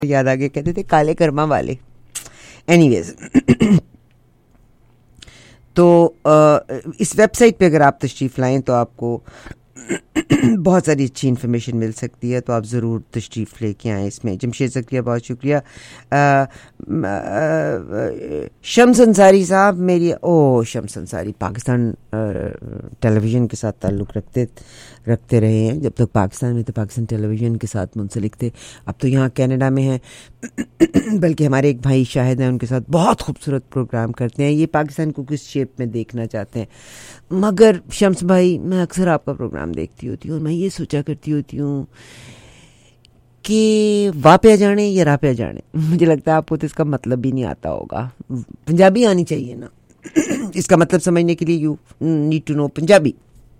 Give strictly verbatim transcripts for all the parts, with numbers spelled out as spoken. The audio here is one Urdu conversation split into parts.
یاد آ گیا, کہتے تھے کالے کرما والے. اینی ویز, تو اس ویب سائٹ پہ اگر آپ تشریف لائیں تو آپ کو بہت ساری اچھی انفارمیشن مل سکتی ہے, تو آپ ضرور تشریف لے کے آئیں اس میں. جمشید زکریا بہت شکریہ. شمس انصاری صاحب میری, او شمس انصاری پاکستان ٹیلی ویژن کے ساتھ تعلق رکھتے رکھتے رہے ہیں. جب تک پاکستان میں تو پاکستان ٹیلی ویژن کے ساتھ منسلک تھے, اب تو یہاں کینیڈا میں ہیں. بلکہ ہمارے ایک بھائی شاہد ہیں, ان کے ساتھ بہت خوبصورت پروگرام کرتے ہیں. یہ پاکستان کو کس شیپ میں دیکھنا چاہتے ہیں. مگر شمس بھائی, میں اکثر آپ کا پروگرام دیکھتی ہوتی ہوں اور میں یہ سوچا کرتی ہوتی ہوں کہ واپیا جانے یا راپیا جانے. مجھے لگتا ہے آپ کو تو اس کا مطلب بھی نہیں آتا ہوگا. پنجابی آنی چاہیے نا اس کا مطلب سمجھنے کے لیے. You need to know Punjabi.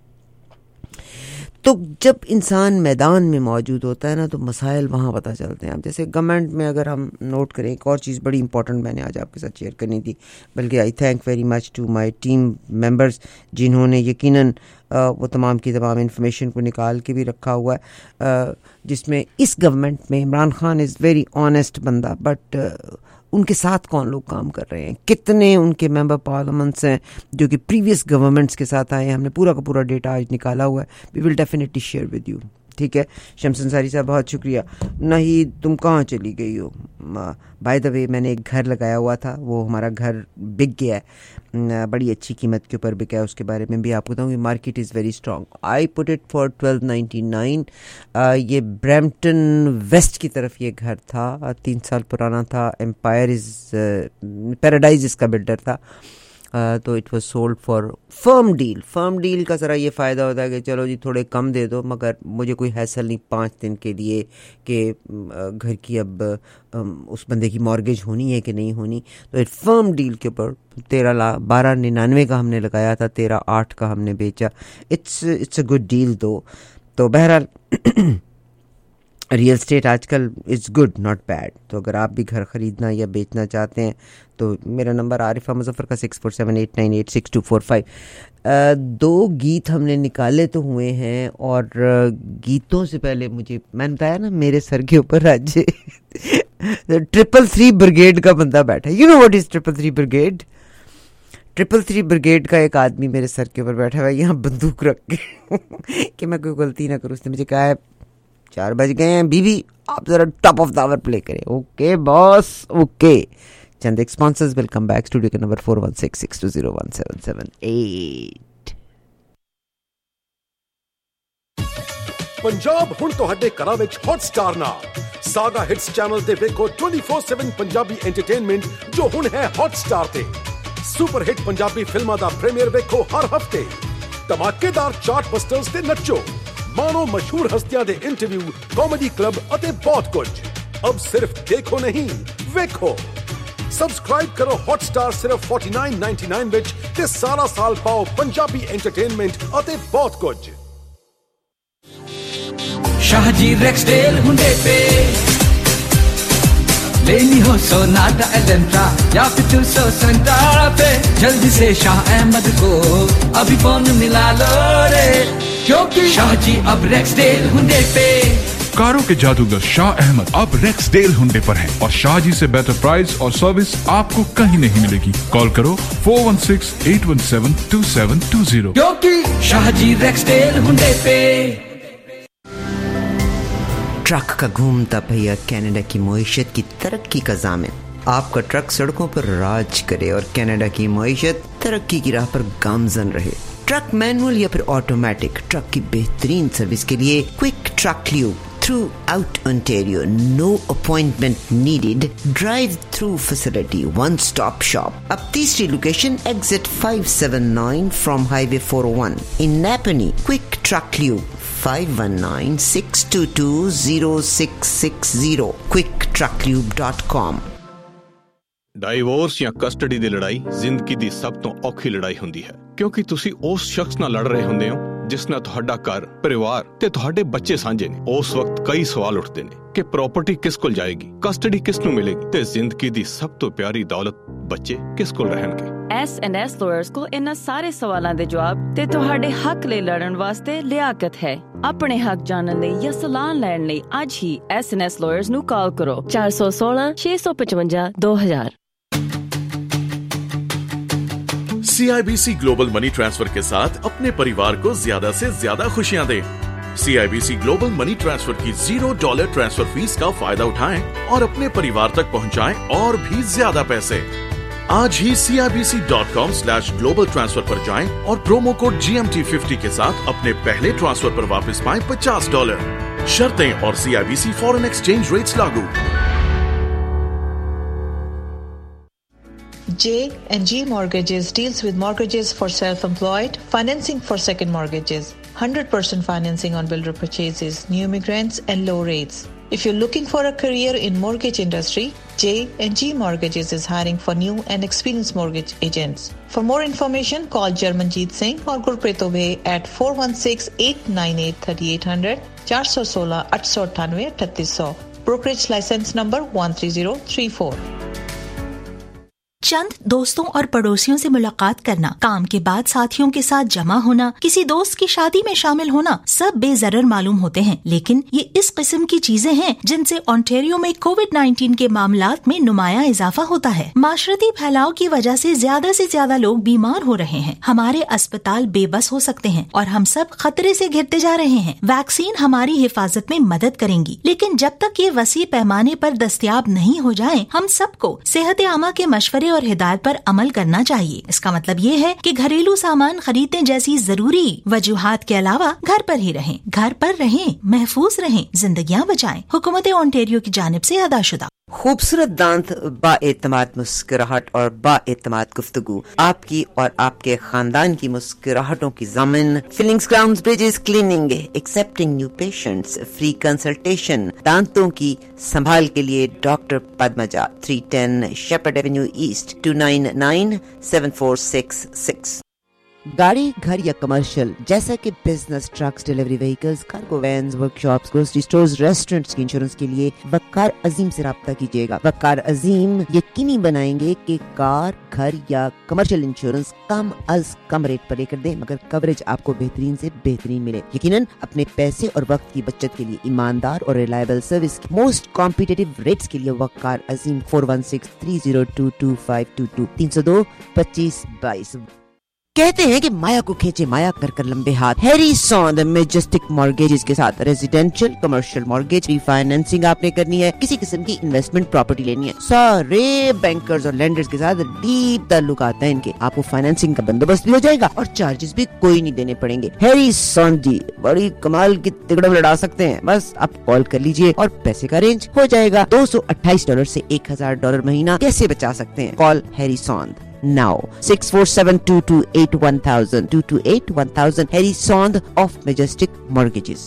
تو جب انسان میدان میں موجود ہوتا ہے نا تو مسائل وہاں پتہ چلتے ہیں. اب جیسے گورنمنٹ میں اگر ہم نوٹ کریں, ایک اور چیز بڑی امپورٹنٹ میں نے آج آپ کے ساتھ شیئر کرنی تھی, بلکہ I thank very much to my team members جنہوں نے یقیناً وہ تمام کی تمام انفارمیشن کو نکال کے بھی رکھا ہوا ہے, جس میں اس گورنمنٹ میں Imran Khan is very honest بندہ, بٹ ان کے ساتھ کون لوگ کام کر رہے ہیں, کتنے ان کے ممبر پارلیمنٹس ہیں جو کہ پریویس گورنمنٹس کے ساتھ آئے ہیں. ہم نے پورا کا پورا ڈیٹا آج نکالا ہوا ہے. We will definitely share with you. ٹھیک ہے شمس انصاری صاحب بہت شکریہ. نہیں تم کہاں چلی گئی ہو. بائی دا وے میں نے ایک گھر لگایا ہوا تھا, وہ ہمارا گھر بک گیا ہے, بڑی اچھی قیمت کے اوپر بکا ہے. اس کے بارے میں بھی آپ کو بتاؤں کہ market is very strong. I put it for twelve ninety nine. یہ برمپٹن ویسٹ کی طرف یہ گھر تھا, تین سال پرانا تھا. امپائر از پیراڈائز اس کا بلڈر تھا. تو it was sold for firm deal. Firm deal کا ذرا یہ فائدہ ہوتا ہے کہ چلو جی تھوڑے کم دے دو, مگر مجھے کوئی حیصل نہیں پانچ دن کے لیے کہ گھر کی اب اس بندے کی مارگیج ہونی ہے کہ نہیں ہونی. تو ایک فرم ڈیل کے اوپر تیرہ لاکھ بارہ ننانوے کا ہم نے لگایا تھا, تیرہ آٹھ کا ہم نے بیچا. It's it's a good deal دو. تو بہرحال ریئل اسٹیٹ آج کل از گڈ ناٹ بیڈ. تو اگر آپ بھی گھر خریدنا یا بیچنا چاہتے ہیں تو میرا نمبر عارفہ مظفر کا six four seven eight nine eight six two four five. دو گیت ہم نے نکالے تو ہوئے ہیں, اور گیتوں سے پہلے مجھے میں نے بتایا نا میرے سر کے اوپر آج ٹرپل تھری بریگیڈ کا بندہ بیٹھا. You know what is triple three brigade. Triple three brigade کا ایک آدمی میرے سر کے اوپر بیٹھا ہوا ہے یہاں بندوق رکھ کے کہ میں کوئی غلطی نہ کروں. اس نے مجھے کہا ہے چار بج گئے ہیں بیوی, آپ ذرا ٹاپ آف دا آور پلے کریں. Okay boss okay. چند ایک sponsors will come back. Studio کا نمبر four one six six two zero one seven seven eight. Punjab हुण तुहाडे घरां विच हॉटस्टार नाल. सागा हिट्स चैनल ते वेखो twenty four seven Punjabi entertainment जो हुण है हॉटस्टार ते. सुपर हिट पंजाबी फिल्मां दा प्रीमियर वेखो हर हफ्ते. धमाकेदार चार्टबस्टर्स ते नच्चो. मानो मशहूर हस्तियां दे इंटरव्यू, कॉमेडी क्लब अते बहुत कुछ. अब सिर्फ देखो नहीं वेखो. सब्सक्राइब करो हॉटस्टार सिर्फ फोर्टी नाइन नाइनटी नाइन विच ते सारा साल पाओ पंजाबी एंटरटेनमेंट अते बहुत कुछ. शाहजी रेक्सडेल हुंडे पे लेनी हो सोनाटा एलेंट्रा या फिर टू सौ संतारा पे, जल्दी से शाह अहमद को अभी फोन मिला लो रे, क्योंकि शाहजी अब रेक्सडेल हुंडे पे. कारों के जादूगर शाह अहमद अब रेक्सडेल हुंडे पर हैं और शाहजी से बेहतर प्राइस और सर्विस आपको कहीं नहीं मिलेगी. कॉल करो four one six eight one seven two seven two zero, क्योंकि शाहजी रेक्सडेल हुंडे पे. ट्रक का घूमता पहिया कनाडा की मईशत की तरक्की का ज़ामिन. आपका ट्रक सड़कों पर राज करे और कनाडा की मईशत तरक्की की राह पर गामजन रहे. ट्रक मैनुअल या फिर ऑटोमेटिक, ट्रक की बेहतरीन सर्विस के लिए quick truck lube throughout Ontario. No appointment needed. Drive through facility. One stop shop. अब तीसरी location exit five seven nine from highway four oh one in Napanee. Quick Truck Lube five one nine six two two zero six six zero. quick truck lube dot com. Divorce ਜਾਂ ਕਸਟਡੀ ਦੀ ਲੜਾਈ ਜ਼ਿੰਦਗੀ ਦੀ ਸਭ ਤੋਂ ਔਖੀ ਲੜਾਈ ਹੁੰਦੀ ਹੈ, ਕਿਉਂਕਿ ਤੁਸੀਂ ਉਸ ਸ਼ਖਸ ਨਾਲ ਲੜ ਰਹੇ ਹੁੰਦੇ ਹੋ ਜਿਸ ਨਾਲ ਤੁਹਾਡਾ ਘਰ, ਪਰਿਵਾਰ ਤੇ ਤੁਹਾਡੇ ਬੱਚੇ ਸਾਂਝੇ ਨੇ. ਉਸ ਵਕਤ ਕਈ ਸਵਾਲ ਉੱਠਦੇ ਨੇ ਕਿ ਪ੍ਰਾਪਰਟੀ ਕਿਸ ਕੋਲ ਜਾਏਗੀ, ਕਸਟਡੀ ਕਿਸ ਨੂੰ ਮਿਲੇਗੀ ਤੇ ਜ਼ਿੰਦਗੀ ਦੀ ਸਭ ਤੋਂ ਪਿਆਰੀ ਦੌਲਤ ਬੱਚੇ ਕਿਸ ਕੋਲ ਰਹਿਣਗੇ. ਐਸ ਐਂਡ ਐਸ ਲਾਇਰਸ ਕੋਲ ਇਹਨਾਂ ਸਾਰੇ ਸਵਾਲਾਂ ਦੇ ਜਵਾਬ ਤੇ ਤੁਹਾਡੇ ਹੱਕ ਲਈ ਲੜਨ ਵਾਸਤੇ ਲਿਆਕਤ ਹੈ. ਆਪਣੇ ਹੱਕ ਜਾਣਨ ਲਈ ਜਾਂ ਸਲਾਹ ਲੈਣ ਲਈ ਅੱਜ ਹੀ ਐਸ ਐਨ ਐਸ Lawyers ਨੂੰ ਕਾਲ ਕਰੋ ਚਾਰ ਸੌ ਸੋਲਾਂ ਛੇ ਸੌ ਪਚਵੰਜਾ ਦੋ ਹਜ਼ਾਰ। C I B C global money transfer के साथ अपने परिवार को ज्यादा से ज्यादा खुशियां दें। C I B C global money transfer की जीरो डॉलर ट्रांसफर फीस का फायदा उठाएं और अपने परिवार तक पहुंचाएं और भी ज्यादा पैसे। आज ही C I B C dot com slash global transfer पर जाएं और promo code G M T fifty के साथ अपने पहले ट्रांसफर पर वापस पाएं पचास डॉलर। शर्तें और C I B C foreign exchange rates लागू। J and G Mortgages deals with mortgages for self-employed, financing for second mortgages, one hundred percent financing on builder purchases, new immigrants and low rates. If you're looking for a career in mortgage industry, J and G Mortgages is hiring for new and experienced mortgage agents. For more information, call Jarmanjeet Singh or Gurpreet Obey at four one six, eight nine eight, three eight zero zero, four one six, eight eight nine, three eight zero zero. Brokerage license number one three zero three four. चंद दोस्तों और पड़ोसियों से मुलाकात करना, काम के बाद साथियों के साथ जमा होना, किसी दोस्त की शादी में शामिल होना, सब बेज़रर मालूम होते हैं, लेकिन ये इस किस्म की चीजें हैं जिनसे ओंटारियो में कोविड नाइन्टीन के मामलात में नुमाया इजाफा होता है। माशरती फैलाव की वजह से ज्यादा से ज्यादा लोग बीमार हो रहे हैं, हमारे अस्पताल बेबस हो सकते हैं और हम सब खतरे से घिरते जा रहे हैं। वैक्सीन हमारी हिफाजत में मदद करेंगी, लेकिन जब तक ये वसी पैमाने पर दस्तयाब नहीं हो जाए, हम सबको सेहत आमा के मशवरे और हिदायत पर अमल करना चाहिए। इसका मतलब ये है कि घरेलू सामान खरीदने जैसी जरूरी वजूहात के अलावा घर पर ही रहें, घर पर रहें, महफूज रहें, जिंदगियां बचाएं। हुकूमत ओंटारियो की जानिब से अदाशुदा। खूबसूरत दांत, बाएतमाद मुस्कुराहट और बाएतमाद गुफ्तगू, आपकी और आपके खानदान की मुस्कुराहटों की ज़मीन। Fillings crowns bridges cleaning, accepting new patients, free consultation, दांतों की संभाल के लिए doctor Padmaja, three ten Sheppard avenue east, two nine nine seven four six six. गाड़ी, घर या कमर्शियल जैसा कि business, trucks, delivery vehicles, cargo vans, workshops, grocery stores, restaurants की इंश्योरेंस के लिए वक्कार अजीम से राब्ता कीजिएगा। वक्कार अजीम यकीनी बनाएंगे कि कार, घर या कमर्शियल इंश्योरेंस कम अज कम रेट पर लेकर दें, मगर कवरेज आपको बेहतरीन से बेहतरीन मिले। यकीनन अपने पैसे और वक्त की बचत के लिए ईमानदार और रिलायबल सर्विस की मोस्ट कॉम्पिटिटिव रेट्स के लिए Waqar Azeem four one six three zero two two five two two तीन सौ दो पच्चीस बाईस। कहते हैं कि माया को खींचे माया कर कर लंबे हाथ। हैरी सॉन्द मेजेस्टिक मॉर्गेजेस के साथ रेजिडेंशियल, कमर्शियल मॉर्गेज, रीफाइनेंसिंग आपने करनी है, किसी किस्म की इन्वेस्टमेंट प्रॉपर्टी लेनी है, सारे बैंकर्स और लेंडर्स के साथ डीप ताल्लुकात हैं इनके। आपको फाइनेंसिंग का बंदोबस्त भी हो जाएगा और चार्जेस भी कोई नहीं देने पड़ेंगे। हैरी सॉन्द जी बड़ी कमाल की तिगड़म लड़ा सकते हैं, बस आप कॉल कर लीजिए और पैसे का अरेंज हो जाएगा। दो सौ अट्ठाईस डॉलर से एक हजार डॉलर महीना कैसे बचा सकते हैं? Call Harry Sond now six four seven two two eight one thousand two two eight one thousand Harry Sond of Majestic Mortgages।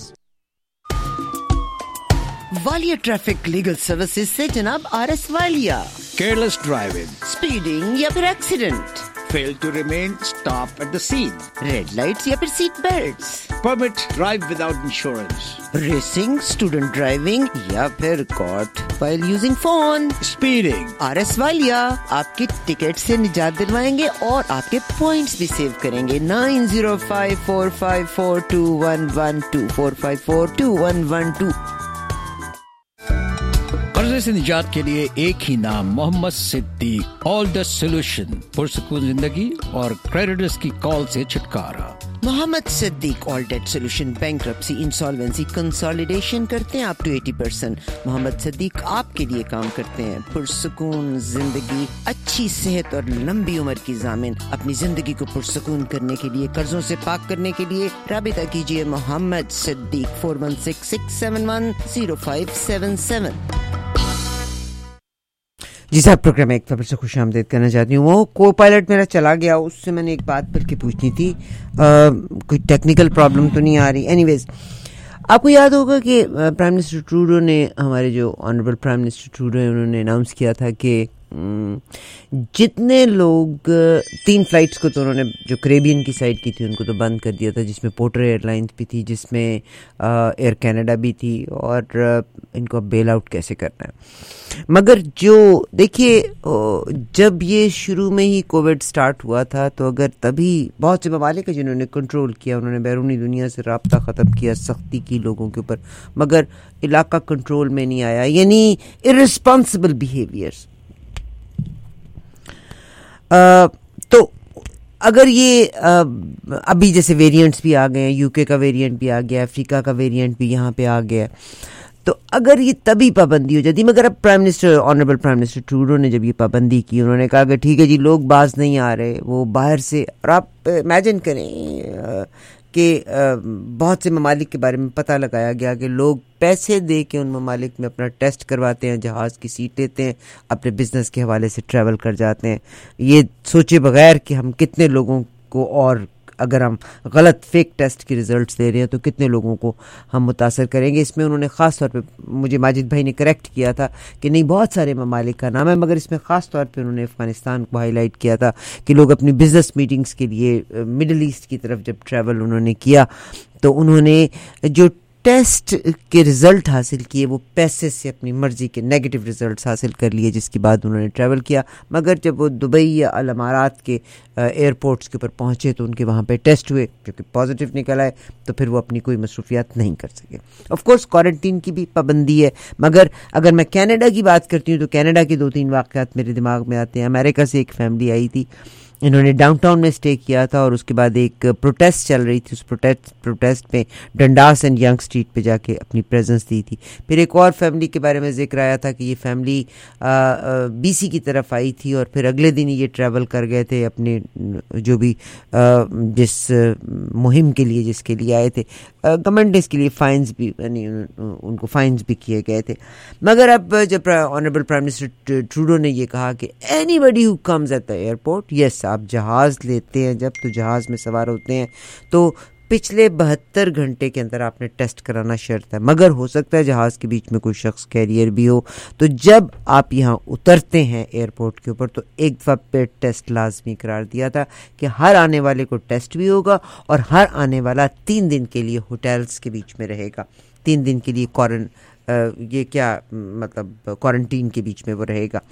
Walia traffic legal services से जनाब R S Walia. Careless driving, speeding या फिर accident, fail to remain, stop at the scene, red lights या फिर seat belts, permit drive without insurance, racing, student driving या फिर caught while using phone, speeding। R S Walia आपकी टिकट से निजात दिलवाएंगे और आपके पॉइंट्स भी सेव करेंगे। Nine zero five four five four two one one two four five four two one one two. कर्जे से निजात के लिए एक ही नाम, Mohammad Siddique. All the solution, पुरसुकून जिंदगी और क्रेडिटर्स की कॉल से छुटकारा। Mohammad Siddique all debt solution, bankruptcy, insolvency, consolidation करते हैं अप टू अस्सी परसेंट। मोहम्मद सिद्दीक आपके लिए काम करते हैं। पुरसुकून जिंदगी, अच्छी सेहत और लंबी उम्र की जामिन। अपनी जिंदगी को पुरसुकून करने के लिए, कर्जों से पाक करने के लिए राबिता कीजिए Mohammad Siddique four one six six seven one zero five seven seven. जी साहब, प्रोग्राम एक बार से खुश आमदेद करना चाहती हूँ। वो को पायलट मेरा चला गया, उससे मैंने एक बात बल्कि पूछनी थी, आ, कोई टेक्निकल प्रॉब्लम तो नहीं आ रही? एनीवेज, आपको याद होगा कि प्राइम मिनिस्टर ट्रूडो ने, हमारे जो ऑनरेबल प्राइम मिनिस्टर ट्रूडो हैं, उन्होंने अनाउंस किया था कि جتنے لوگ تین فلائٹس کو تو انہوں نے جو کریبین کی سائڈ کی تھی ان کو تو بند کر دیا تھا, جس میں پورٹر ایئر لائنس بھی تھی, جس میں ایئر کینیڈا بھی تھی, اور ان کو بیل آؤٹ کیسے کرنا ہے. مگر جو دیکھیے جب یہ شروع میں ہی کووڈ سٹارٹ ہوا تھا تو اگر تبھی بہت سے ممالک ہیں جنہوں نے کنٹرول کیا, انہوں نے بیرونی دنیا سے رابطہ ختم کیا, سختی کی لوگوں کے اوپر, مگر علاقہ کنٹرول میں نہیں آیا, یعنی ارسپانسبل بیہیویئرز. تو اگر یہ ابھی جیسے ویریئنٹس بھی آ گئے ہیں, یو کے کا ویریئنٹ بھی آ گیا, افریقہ کا ویریئنٹ بھی یہاں پہ آ گیا, تو اگر یہ تبھی پابندی ہو جاتی. مگر اب prime minister honourable prime minister Trudeau نے جب یہ پابندی کی, انہوں نے کہا کہ ٹھیک ہے جی لوگ باز نہیں آ رہے, وہ باہر سے, اور آپ امیجن کریں کہ بہت سے ممالک کے بارے میں پتہ لگایا گیا کہ لوگ پیسے دے کے ان ممالک میں اپنا ٹیسٹ کرواتے ہیں, جہاز کی سیٹ لیتے ہیں, اپنے بزنس کے حوالے سے ٹریول کر جاتے ہیں, یہ سوچے بغیر کہ ہم کتنے لوگوں کو, اور اگر ہم غلط فیک ٹیسٹ کے ریزلٹس دے رہے ہیں تو کتنے لوگوں کو ہم متاثر کریں گے. اس میں انہوں نے خاص طور پہ, مجھے ماجد بھائی نے کریکٹ کیا تھا کہ نہیں بہت سارے ممالک کا نام ہے, مگر اس میں خاص طور پہ انہوں نے افغانستان کو ہائی لائٹ کیا تھا کہ لوگ اپنی بزنس میٹنگز کے لیے مڈل ایسٹ کی طرف جب ٹریول انہوں نے کیا تو انہوں نے جو ٹیسٹ کے رزلٹ حاصل کیے وہ پیسے سے اپنی مرضی کے نیگیٹو رزلٹس حاصل کر لیے, جس کے بعد انہوں نے ٹریول کیا. مگر جب وہ دبئی یا الامارات کے ایئرپورٹس کے اوپر پہنچے تو ان کے وہاں پہ ٹیسٹ ہوئے جو کہ پازیٹیو نکل آئے, تو پھر وہ اپنی کوئی مصروفیات نہیں کر سکے. آف کورس کوارنٹین کی بھی پابندی ہے, مگر اگر میں کینیڈا کی بات کرتی ہوں تو کینیڈا کے دو تین واقعات میرے دماغ میں آتے ہیں. امریکہ سے ایک فیملی آئی تھی, انہوں نے ڈاؤن ٹاؤن میں اسٹے کیا تھا, اور اس کے بعد ایک پروٹیسٹ چل رہی تھی, اس پروٹیسٹ پروٹیسٹ میں ڈنڈاس اینڈ ینگ اسٹریٹ پہ جا کے اپنی پریزنس دی تھی. پھر ایک اور فیملی کے بارے میں ذکر آیا تھا کہ یہ فیملی بی سی کی طرف آئی تھی, اور پھر اگلے دن یہ ٹریول کر گئے تھے اپنے جو بھی جس مہم کے لیے جس کے لیے آئے تھے. گورنمنٹ نے اس کے لیے فائنز بھی, یعنی ان کو فائنز بھی کیے گئے تھے. مگر اب جب آنریبل پرائم منسٹر ٹروڈو نے یہ کہا کہ anybody who comes at the airport, yes آپ جہاز لیتے ہیں, جب تو جہاز میں سوار ہوتے ہیں تو پچھلے بہتر گھنٹے کے اندر آپ نے ٹیسٹ کرانا شرط ہے, مگر ہو سکتا ہے جہاز کے بیچ میں کوئی شخص کیریئر بھی ہو, تو جب آپ یہاں اترتے ہیں ایئرپورٹ کے اوپر تو ایک دفعہ پہ ٹیسٹ لازمی قرار دیا تھا کہ ہر آنے والے کو ٹیسٹ بھی ہوگا, اور ہر آنے والا تین دن کے لیے ہوٹلس کے بیچ میں رہے گا, تین دن کے لیے کوارن یہ کیا مطلب کوارنٹین کے بیچ میں وہ رہے گا.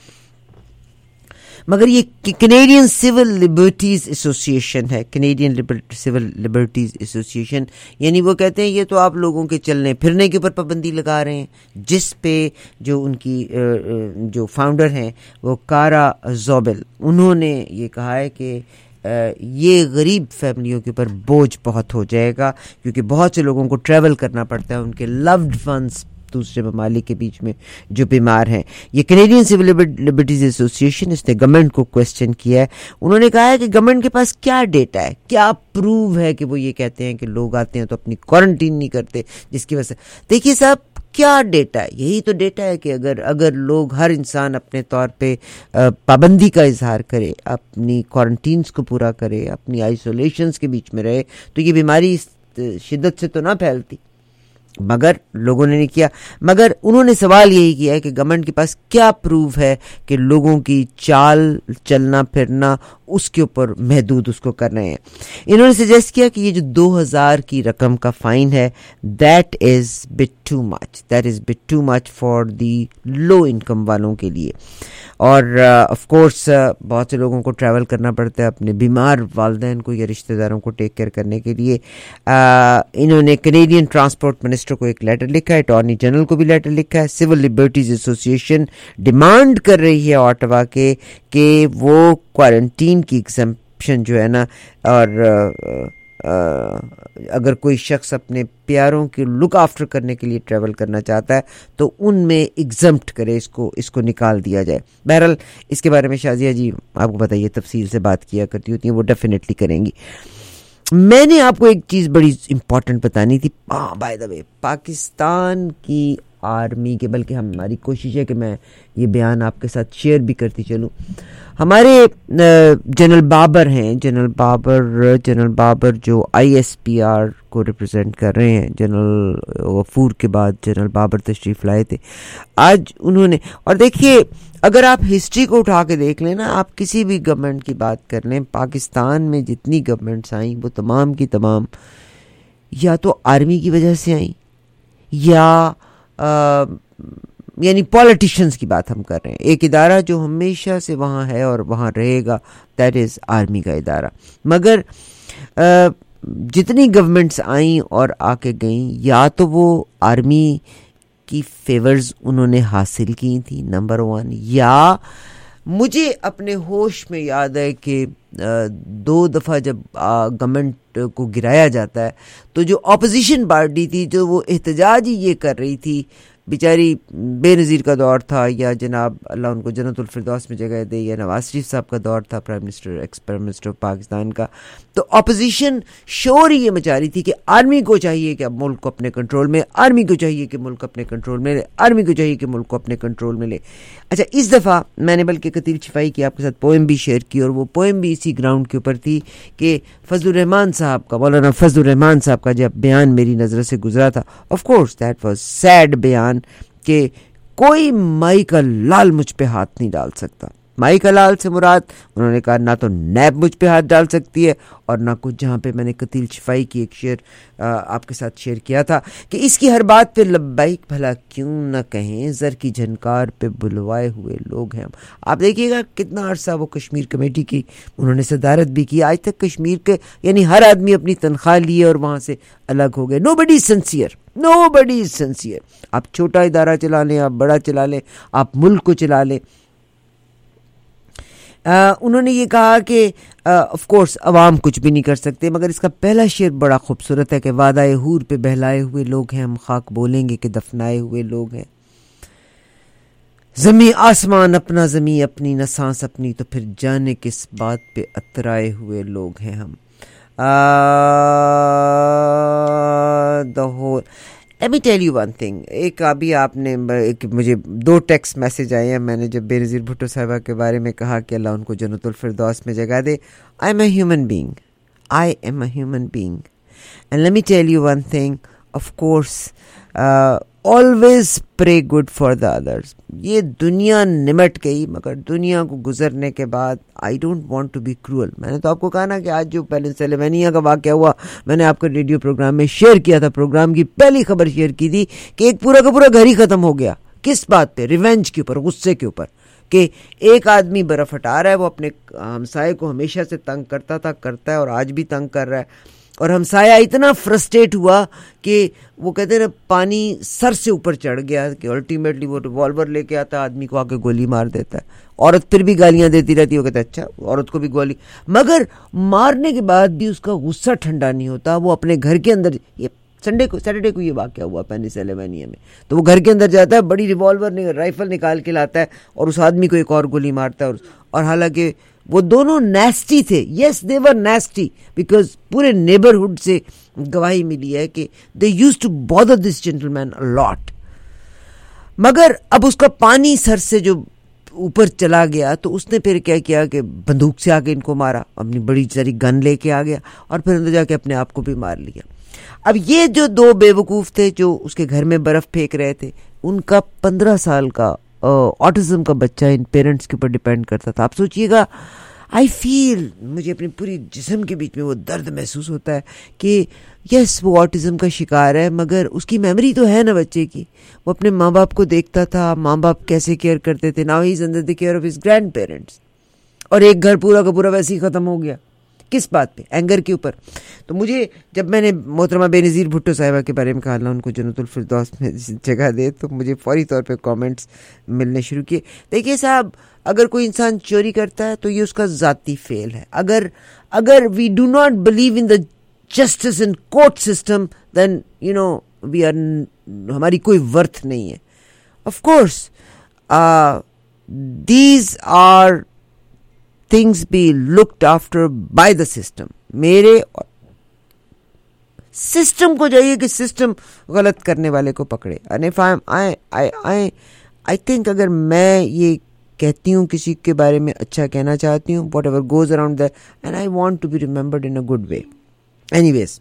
مگر یہ کینیڈین سول لبرٹیز ایسوسی ایشن ہے, کینیڈین سول لبرٹیز ایسوسی ایشن, یعنی وہ کہتے ہیں یہ تو آپ لوگوں کے چلنے پھرنے کے اوپر پابندی لگا رہے ہیں, جس پہ جو ان کی جو فاؤنڈر ہیں وہ کارا زوبل, انہوں نے یہ کہا ہے کہ یہ غریب فیملیوں کے اوپر بوجھ بہت ہو جائے گا, کیونکہ بہت سے لوگوں کو ٹریول کرنا پڑتا ہے, ان کے لوڈ ونس دوسرے ممالک کے بیچ میں جو بیمار ہیں. یہ کینیڈین سول لبرٹیز ایسوسی ایشن, اس نے گورنمنٹ کو کویسچن کیا ہے. انہوں نے کہا ہے کہ گورنمنٹ کے پاس کیا ڈیٹا ہے, کیا پروو ہے کہ وہ یہ کہتے ہیں کہ لوگ آتے ہیں تو اپنی کوارنٹین نہیں کرتے, جس کی وجہ سے دیکھیے صاحب کیا ڈیٹا ہے, یہی تو ڈیٹا ہے کہ اگر اگر لوگ ہر انسان اپنے طور پہ پابندی کا اظہار کرے, اپنی کوارنٹینس کو پورا کرے, اپنی آئسولیشنس کے بیچ میں رہے, تو یہ بیماری اس شدت سے تو نہ پھیلتی. مگر لوگوں نے نہیں کیا. مگر انہوں نے سوال یہی کیا ہے کہ گورنمنٹ کے پاس کیا پروف ہے کہ لوگوں کی چال چلنا پھرنا اس کے اوپر محدود اس کو کر رہے ہیں. انہوں نے سجیسٹ کیا کہ یہ جو دو ہزار کی رقم کا فائن ہے, that is bit too much, that is bit too much for the low income والوں کے لیے. اور آف کورس بہت سے لوگوں کو ٹریول کرنا پڑتا ہے اپنے بیمار والدین کو یا رشتہ داروں کو ٹیک کیئر کرنے کے لیے. انہوں نے کینیڈین ٹرانسپورٹ منسٹر کو ایک لیٹر لکھا ہے, اٹارنی جنرل کو بھی لیٹر لکھا ہے. سول لبرٹیز ایسوسی ایشن ڈیمانڈ کر رہی ہے آٹوا کے کہ وہ کوارنٹین کی ایگزمپشن جو ہے نا, اور اگر کوئی شخص اپنے پیاروں کے لک آفٹر کرنے کے لیے ٹریول کرنا چاہتا ہے تو ان میں ایگزمپٹ کرے, اس کو اس کو نکال دیا جائے. بہرحال اس کے بارے میں شازیہ جی آپ کو بتائیے تفصیل سے بات کیا کرتی ہوتی ہیں, وہ ڈیفینیٹلی کریں گی. میں نے آپ کو ایک چیز بڑی امپورٹنٹ بتانی تھی. ہاں بائی دا وے, پاکستان کی آرمی کے, بلکہ ہماری کوشش ہے کہ میں یہ بیان آپ کے ساتھ شیئر بھی کرتی چلوں. ہمارے جنرل بابر ہیں, جنرل بابر جنرل بابر جو آئی ایس پی آر کو ریپرزینٹ کر رہے ہیں, جنرل غفور کے بعد جنرل بابر تشریف لائے تھے آج انہوں نے. اور دیکھیے اگر آپ ہسٹری کو اٹھا کے دیکھ لیں نا, آپ کسی بھی گورنمنٹ کی بات کر لیں, پاکستان میں جتنی گورنمنٹس آئیں وہ تمام کی تمام یا تو آرمی کی وجہ سے آئیں یا آ, یعنی پولیٹیشنز کی بات ہم کر رہے ہیں. ایک ادارہ جو ہمیشہ سے وہاں ہے اور وہاں رہے گا, دیٹ از آرمی کا ادارہ. مگر آ, جتنی گورنمنٹس آئیں اور آ کے گئیں, یا تو وہ آرمی کی فیورز انہوں نے حاصل کی تھی نمبر ون, یا مجھے اپنے ہوش میں یاد ہے کہ دو دفعہ جب گورنمنٹ کو گرایا جاتا ہے تو جو اپوزیشن پارٹی تھی جو وہ احتجاج ہی یہ کر رہی تھی, بیچاری بے نظیر کا دور تھا, یا جناب اللہ ان کو جنت الفردوس میں جگہ دے, یا نواز شریف صاحب کا دور تھا, prime minister ex prime minister Pakistan کا, تو اپوزیشن شور ہی یہ مچا رہی تھی کہ آرمی کو چاہیے کہ اب ملک کو اپنے کنٹرول میں, آرمی کو چاہیے کہ ملک اپنے کنٹرول میں لے, آرمی کو چاہیے کہ ملک کو اپنے کنٹرول میں لے. اچھا, اس دفعہ میں نے بلکہ کتیل چھپائی کی آپ کے ساتھ پوئم بھی شیئر کی, اور وہ پوئم بھی اسی گراؤنڈ کے اوپر تھی کہ فضل الرحمان صاحب کا, مولانا فضل الرحمان صاحب کا جب بیان میری نظر سے گزرا تھا, of course that was said بیان کہ کوئی مائی کا لال مجھ پہ ہاتھ نہیں ڈال سکتا. مائی کا لال سے مراد انہوں نے کہا نہ تو نیب مجھ پہ ہاتھ ڈال سکتی ہے, اور نہ کچھ, جہاں پہ میں نے قتیل شفائی کی ایک شعر آپ کے ساتھ شیئر کیا تھا کہ اس کی ہر بات پہ لبیک بھلا کیوں نہ کہیں, زر کی جھنکار پہ بلوائے ہوئے لوگ ہیں ہم. آپ دیکھیے گا کتنا عرصہ وہ کشمیر کمیٹی کی انہوں نے صدارت بھی کی, آج تک کشمیر کے یعنی ہر آدمی اپنی تنخواہ لیے اور وہاں سے الگ ہو گئے. Nobody sincere, nobody is sincere. آپ چھوٹا ادارہ چلا لیں, آپ بڑا چلا لیں, آپ ملک کو چلا لیں. آ, انہوں نے یہ کہا کہ آف کورس عوام کچھ بھی نہیں کر سکتے, مگر اس کا پہلا شعر بڑا خوبصورت ہے کہ وعدہ حور پہ بہلائے ہوئے لوگ ہیں ہم, خاک بولیں گے کہ دفنائے ہوئے لوگ ہیں. زمیں آسمان اپنا, زمیں اپنی, نہ سانس اپنی, تو پھر جانے کس بات پہ اترائے ہوئے لوگ ہیں ہم. The whole let me tell you one thing. ایک ابھی آپ نے ایک مجھے دو ٹیکسٹ میسج آئے ہیں, میں نے جب بے نظیر بھٹو صاحبہ کے بارے میں کہا کہ اللہ ان کو جنت الفردوس میں جگہ دے. I am a human being, I am a human being, and let me tell you one thing, of course always pray good for the others. یہ دنیا نمٹ گئی, مگر دنیا کو گزرنے کے بعد I don't want to be cruel. میں نے تو آپ کو کہا نا کہ آج جو پینسلوینیا کا واقعہ ہوا, میں نے آپ کے ریڈیو پروگرام میں شیئر کیا تھا, پروگرام کی پہلی خبر شیئر کی تھی کہ ایک پورا کا پورا گھر ہی ختم ہو گیا. کس بات پہ؟ ریونج کے اوپر, غصے کے اوپر, کہ ایک آدمی برف ہٹا رہا ہے, وہ اپنے ہمسائے کو ہمیشہ سے تنگ کرتا تھا, کرتا ہے, اور آج بھی تنگ کر رہا ہے, اور ہمسایہ اتنا فرسٹریٹ ہوا کہ وہ کہتے ہیں پانی سر سے اوپر چڑھ گیا کہ الٹیمیٹلی وہ ریوالور لے کے آتا ہے, آدمی کو آ کے گولی مار دیتا ہے. عورت پھر بھی گالیاں دیتی رہتی ہے, وہ کہتا ہے اچھا عورت کو بھی گولی, مگر مارنے کے بعد بھی اس کا غصہ ٹھنڈا نہیں ہوتا. وہ اپنے گھر کے اندر, یہ سنڈے کو سیٹرڈے کو یہ واقعہ ہوا پینسلوینیا میں, تو وہ گھر کے اندر جاتا ہے, بڑی ریوالور رائفل نکال کے لاتا ہے, اور اس آدمی کو ایک اور گولی مارتا ہے. اور حالانکہ وہ دونوں نیسٹی تھے, یس دے ور نیسٹی, بیکاز پورے نیبرہڈ سے گواہی ملی ہے کہ they used to bother this gentleman a lot. مگر اب اس کا پانی سر سے جو اوپر چلا گیا, تو اس نے پھر کیا کیا کہ بندوق سے آ کے ان کو مارا, اپنی بڑی ساری گن لے کے آ گیا, اور پھر اندر جا کے اپنے آپ کو بھی مار لیا. اب یہ جو دو بے وقوف تھے جو اس کے گھر میں برف پھینک رہے تھے, ان کا پندرہ سال کا آٹزم کا بچہ ان پیرنٹس کے اوپر ڈپینڈ کرتا تھا. آپ سوچئے گا, آئی فیل, مجھے اپنی پوری جسم کے بیچ میں وہ درد محسوس ہوتا ہے کہ یس وہ آٹزم کا شکار ہے, مگر اس کی میموری تو ہے نا بچے کی. وہ اپنے ماں باپ کو دیکھتا تھا, ماں باپ کیسے کیئر کرتے تھے. Now he is under the care of his grandparents, اور ایک گھر پورا کا پورا ویسے ہی ختم ہو گیا. کس بات پہ؟ اینگر کے اوپر. تو مجھے جب میں نے محترمہ بے نظیر بھٹو صاحبہ کے بارے میں کہا اللہ ان کو جنت الفردوس میں جگہ دے, تو مجھے فوری طور پہ کامنٹس ملنے شروع کیے. دیکھیے صاحب, اگر کوئی انسان چوری کرتا ہے تو یہ اس کا ذاتی فیل ہے. اگر اگر we do not believe in the justice in court system, then you know we are, ہماری کوئی ورتھ نہیں ہے. Of course these are things be looked after by the system. میرے سسٹم کو چاہیے کہ سسٹم غلط کرنے والے کو پکڑے. And if I I I think اگر میں یہ کہتی ہوں کسی کے بارے میں اچھا کہنا چاہتی ہوں, whatever goes around that, and I want to be remembered in a good way. Anyways,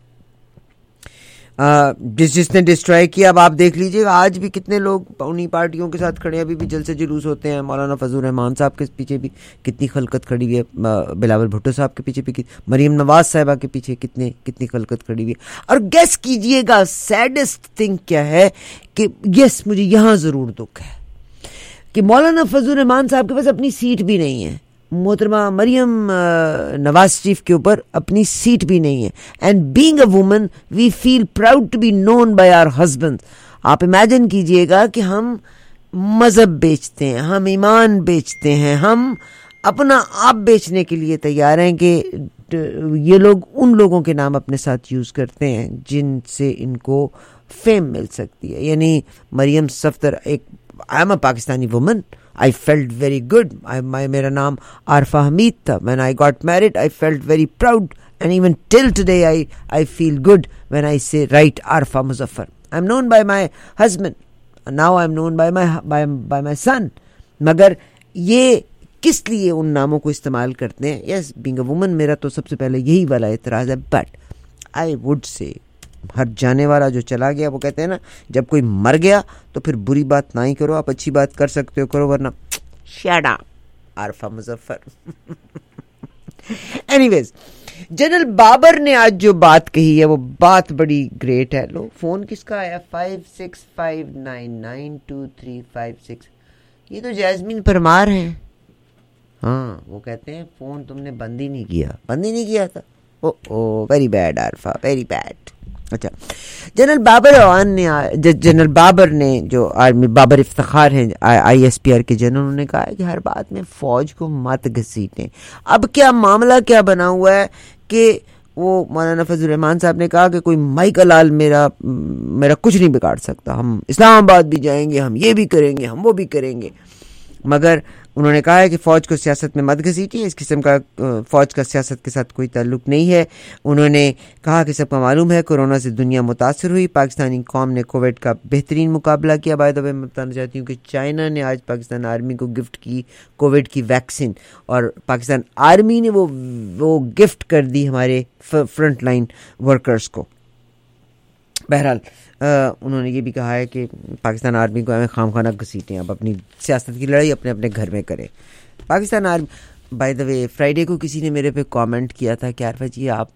جس جس نے ڈسٹرائے کیا, اب آپ دیکھ لیجیے گا آج بھی کتنے لوگ انہیں پارٹیوں کے ساتھ کھڑے ہیں, ابھی بھی جلسے جلوس ہوتے ہیں. مولانا فضل الرحمان صاحب کے پیچھے بھی کتنی خلقت کھڑی ہوئی ہے, بلاول بھٹو صاحب کے پیچھے بھی, مریم نواز صاحبہ کے پیچھے کتنے کتنی خلقت کھڑی ہوئی ہے. اور گیس کیجیے گا سیڈسٹ تھنگ کیا ہے کہ یس مجھے یہاں ضرور دکھ ہے کہ مولانا فضل الرحمان صاحب کے پاس اپنی سیٹ بھی نہیں ہے, محترمہ مریم نواز شریف کے اوپر اپنی سیٹ بھی نہیں ہے. And being a woman we feel proud to be known by our husband. آپ امیجن کیجئے گا کہ ہم مذہب بیچتے ہیں, ہم ایمان بیچتے ہیں, ہم اپنا آپ بیچنے کے لیے تیار ہیں کہ یہ لوگ ان لوگوں کے نام اپنے ساتھ یوز کرتے ہیں جن سے ان کو فیم مل سکتی ہے. یعنی مریم صفدر ایک, I am a Pakistani woman, I felt very good. I, my, میرا نام عارفہ حمید تھا. When I got married, I felt very proud. And even till today, I, I feel good when I say, right, Arfa Muzaffar. I'm known by my husband. Now I'm known by my, by, by my son. مگر یہ کس لیے ان ناموں کو استعمال کرتے ہیں؟ Yes, being a woman, میرا تو سب سے پہلے یہی والا اعتراض ہے. But I would say, ہر جانے والا جو چلا گیا, وہ کہتے ہیں نا جب کوئی مر گیا تو پھر بری بات نہ ہی کرو, آپ اچھی بات کر سکتے ہو کرو, ورنہ shut up Arifa Muzaffar. Anyways, general Babar نے آج جو بات کہی ہے وہ بات بڑی گریٹ ہے. لو فون کس کا آیا؟ Five six five nine nine two three five six. یہ تو جیسمین پرمار ہیں. ہاں, وہ کہتے ہیں فون تم نے بند ہی نہیں کیا, بند ہی نہیں کیا تھا. Oh oh very bad Arifa, very bad. اچھا, جنرل بابر اوان نے جنرل بابر نے جو آرمی بابر افتخار ہیں آئی ایس پی آر کے جنرل, انہوں نے کہا ہے کہ ہر بات میں فوج کو مت گھسیٹیں. اب کیا معاملہ کیا بنا ہوا ہے کہ وہ مولانا فضل الرحمان صاحب نے کہا کہ کوئی مائیکل لال میرا میرا کچھ نہیں بگاڑ سکتا, ہم اسلام آباد بھی جائیں گے, ہم یہ بھی کریں گے, ہم وہ بھی کریں گے. مگر انہوں نے کہا ہے کہ فوج کو سیاست میں مت گھسیٹیں, اس قسم کا فوج کا سیاست کے ساتھ کوئی تعلق نہیں ہے. انہوں نے کہا کہ سب کو معلوم ہے کورونا سے دنیا متاثر ہوئی, پاکستانی قوم نے کووڈ کا بہترین مقابلہ کیا. بائی دا وے میں بتانا چاہتی ہوں کہ چائنا نے آج پاکستان آرمی کو گفٹ کی کووڈ کی ویکسین, اور پاکستان آرمی نے وہ وہ گفٹ کر دی ہمارے فرنٹ لائن ورکرز کو. بہرحال انہوں نے یہ بھی کہا ہے کہ پاکستان آرمی کو ہمیں خام خانہ گھسیٹیں, اب اپنی سیاست کی لڑائی اپنے اپنے گھر میں کریں. Pakistan army, by the way Friday کو کسی نے میرے پہ کامنٹ کیا تھا کہ عارفہ جی آپ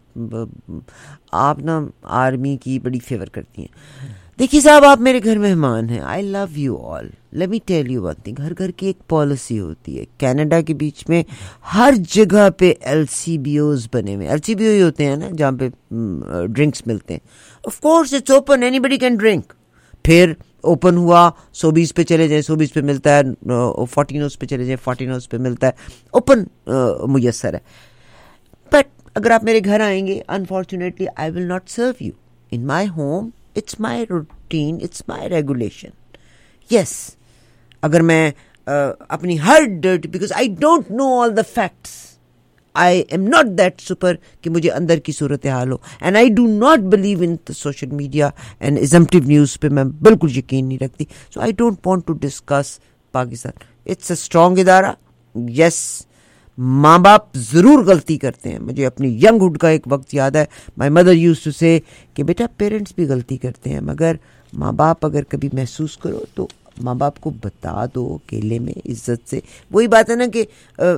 آپ نا آرمی کی بڑی فیور کرتی ہیں. دیکھیے صاحب, آپ میرے گھر مہمان ہیں. I love you all. Let me tell you one thing, ہر گھر کی ایک پالیسی ہوتی ہے. کینیڈا کے بیچ میں ہر جگہ پہ ایل سی بی اوز بنے ہوئے. ایل سی بی او ہی ہوتے ہیں نا جہاں پہ ڈرنکس ملتے ہیں. Of course it's open, anybody can drink. پھر اوپن ہوا, سوبیز پہ چلے جائیں, سوبیز پہ ملتا ہے. فورٹینوز پہ چلے جائیں, فورٹینوز پہ ملتا ہے. اوپن میسر ہے. بٹ اگر آپ میرے گھر آئیں گے, unfortunately I will not serve you in my home. It's my routine, it's my regulation. Yes, اگر میں uh, اپنی ہر dirt, because I don't know all the facts. I am not that super کہ مجھے اندر کی صورتحال ہو. And I do not believe in the social media and assumptive news پہ میں بالکل یقین نہیں رکھتی. So I don't want to discuss Pakistan. It's a strong ادارہ. Yes, ماں باپ ضرور غلطی کرتے ہیں. مجھے اپنی ینگ ہوڈ کا ایک وقت یاد ہے, مائی مدر یوز ٹو سے کہ بیٹا پیرنٹس بھی غلطی کرتے ہیں, مگر ماں باپ اگر کبھی محسوس کرو تو ماں باپ کو بتا دو اکیلے میں عزت سے. وہی بات ہے نا کہ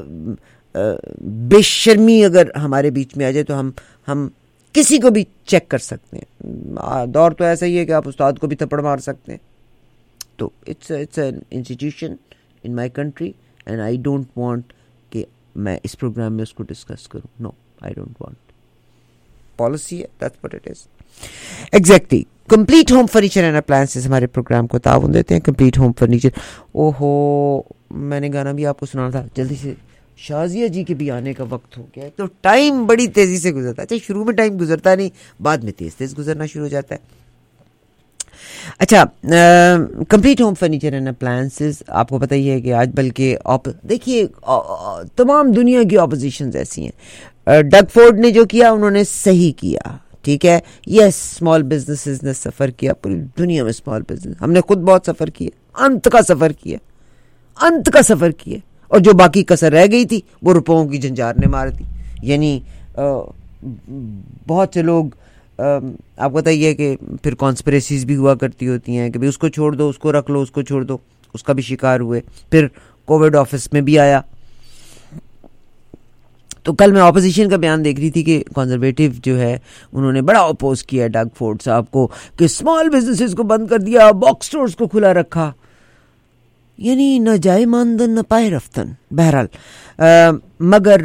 بے شرمی اگر ہمارے بیچ میں آ جائے تو ہم ہم کسی کو بھی چیک کر سکتے ہیں. دور تو ایسا ہی ہے کہ آپ استاد کو بھی تھپڑ مار سکتے ہیں. تو it's it's an institution in my country and I don't want کہ میں اس پروگرام میں اس کو ڈسکس کروں. No, I don't want. Policy ہے, that's what it is. Exactly. Complete home furniture and appliances ہمارے پروگرام کو تعاون دیتے ہیں. کمپلیٹ ہوم فرنیچر, او ہو میں نے گانا بھی آپ کو سنانا تھا. جلدی سے شازیہ جی کے بھی آنے کا وقت ہو گیا ہے, تو ٹائم بڑی تیزی سے گزرتا ہے. اچھا, شروع میں ٹائم گزرتا نہیں, بعد میں تیز تیز گزرنا شروع ہو جاتا ہے. اچھا, complete home furniture and appliances آپ کو پتہ ہی ہے کہ آج بلکہ دیکھیے تمام دنیا کی اپوزیشنز ایسی ہیں. ڈگ فورڈ نے جو کیا انہوں نے صحیح کیا, ٹھیک ہے. یس اسمال بزنسز نے سفر کیا, پوری دنیا میں اسمال بزنس, ہم نے خود بہت سفر کیا, انت کا سفر کیا, انت کا سفر کیا, اور جو باقی کسر رہ گئی تھی وہ روپوں کی جھنجار نے مار دی. یعنی بہت سے لوگ, آپ کو بتائیے کہ پھر کانسپریسیز بھی ہوا کرتی ہوتی ہیں کہ بھائی اس کو چھوڑ دو, اس کو رکھ لو, اس کو چھوڑ دو, اس کا بھی شکار ہوئے. پھر کووڈ آفس میں بھی آیا. تو کل میں اپوزیشن کا بیان دیکھ رہی تھی کہ کنزرویٹو جو ہے انہوں نے بڑا اپوز کیا ڈگ فورڈ صاحب کو کہ اسمال بزنسز کو بند کر دیا, باکس سٹورز کو کھلا رکھا. یعنی نہ جائے ماندن نہ پائے رفتن. بہرحال مگر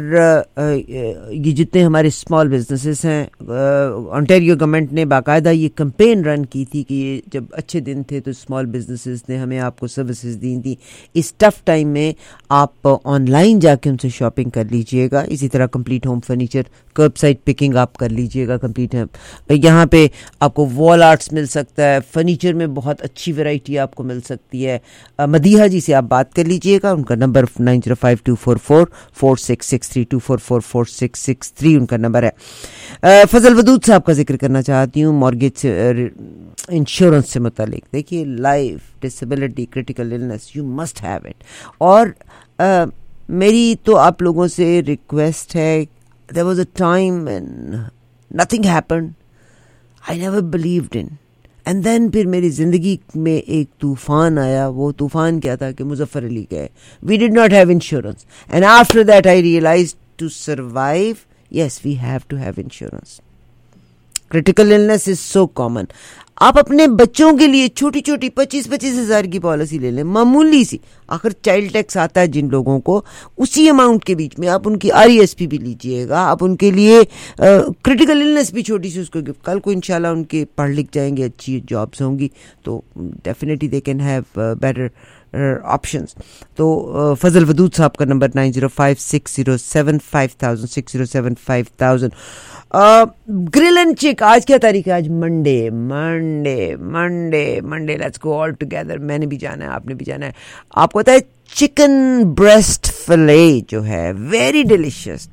یہ جتنے ہمارے اسمال بزنسز ہیں, انٹیریو گورنمنٹ نے باقاعدہ یہ کمپین رن کی تھی کہ یہ جب اچھے دن تھے تو اسمال بزنسز نے ہمیں آپ کو سروسز دی تھیں. اس ٹف ٹائم میں آپ آن لائن جا کے ان سے شاپنگ کر لیجئے گا. اسی طرح complete home furniture curbside picking آپ کر لیجئے گا. کمپلیٹ یہاں پہ آپ کو وال آرٹس مل سکتا ہے, فرنیچر میں بہت اچھی ورائٹی آپ کو مل سکتی ہے. مدیحہ جی سے آپ بات کر لیجئے گا, ان کا number nine zero five two four four four six six three two four four four six six three ان کا نمبر ہے. فضل ودود صاحب کا ذکر کرنا چاہتی ہوں مارگیج انشورنس سے متعلق. دیکھیے life, disability, critical illness, you must have it. اور میری تو آپ لوگوں سے ریکویسٹ ہے, there was a time when nothing happened, I never believed in, and then پھر میری زندگی میں ایک طوفان آیا. وہ طوفان کیا تھا کہ مظفر علی گئے. We did not have insurance, and after that I realized to survive, yes we have to have insurance. Critical illness is so common. آپ اپنے بچوں کے لیے چھوٹی چھوٹی پچیس پچیس ہزار کی پالیسی لے لیں, معمولی سی. آخر چائلڈ ٹیکس آتا ہے جن لوگوں کو, اسی اماؤنٹ کے بیچ میں آپ ان کی آر ای ایس پی بھی لیجئے گا. آپ ان کے لیے کرٹیکل النس بھی چھوٹی سی اس کو گفٹ. کل کو انشاءاللہ ان کے پڑھ لکھ جائیں گے, اچھی جابس ہوں گی, تو definitely they can have better options. تو فضل ودود صاحب کا number nine zero five six zero seven five thousand six zero seven five thousand. Grill and chick, آج کیا تاریخ ہے؟ آج Monday Monday Monday Monday let's go all together. میں نے بھی جانا ہے, آپ نے بھی جانا ہے. آپ کو پتا ہے چکن بریسٹ فلے جو ہے ویری ڈیلیشیس,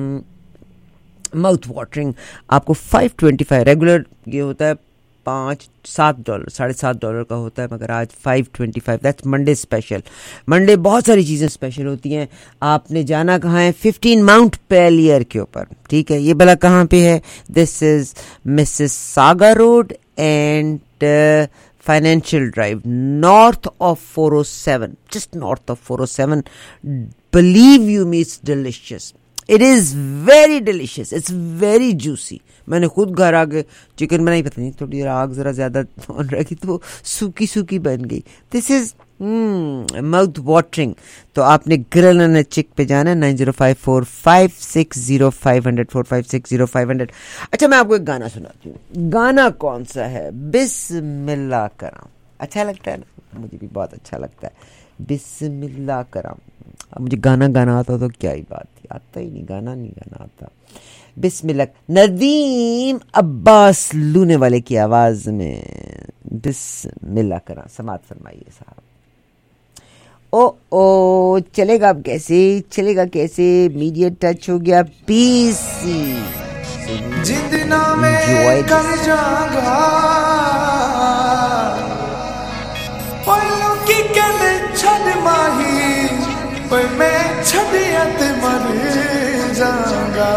ماؤتھ واٹرنگ. آپ کو فائیو ٹوینٹی فائیو ریگولر یہ ہوتا ہے پانچ سات ڈالر ساڑھے سات ڈالر کا ہوتا ہے, مگر آج five twenty five. That's Monday special. Monday بہت ساری چیزیں اسپیشل ہوتی ہیں. آپ نے جانا کہاں ہے؟ ففٹین ماؤنٹ پیلیئر کے اوپر, ٹھیک ہے. یہ بلا کہاں پہ ہے؟ This is Mississauga road and financial drive, north of four O seven, just north of four O seven. Believe you me it's delicious. It is very delicious. It's very juicy. میں نے خود گھر آ کے چکن بنائی, پتہ نہیں تھوڑی آگ ذرا زیادہ آن رکھی تو وہ سوکی سوکی بن گئی. This is mouth watering. تو آپ نے گرل اینڈ چک پہ جانا ہے, nine zero five four five six zero five hundred four five six zero five hundred. اچھا میں آپ کو ایک گانا سناتی ہوں. گانا کون سا ہے؟ بسم اللہ کرام. اچھا لگتا ہے نا, مجھے بھی بہت اچھا لگتا ہے. بسم اللہ کرام. اب مجھے گانا گانا آتا تو کیا ہی بات تھی, آتا ہی نہیں, گانا نہیں گانا آتا. بسم اللہ. ندیم عباس لونے والے کی آواز میں بسم اللہ کرا, سماعت فرمائیے صاحب. او او چلے گا اب کیسے, چلے گا کیسے, میڈیا ٹچ ہو گیا. پی سی جتنا میں کر جاگا پلوں کی گل چھڑ ماہی, پر میں چھڑیت مر جاگا.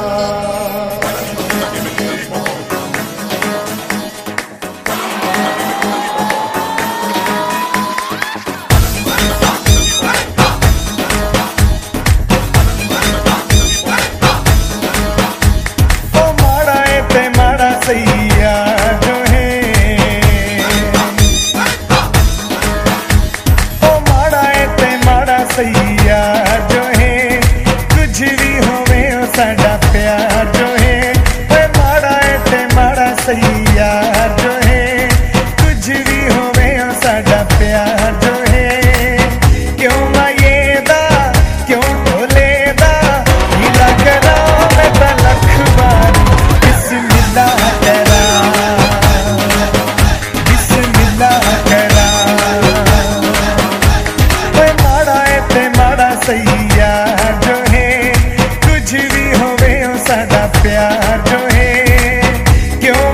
کچھ بھی ہوے ساڈا پیار جو ہے کیوں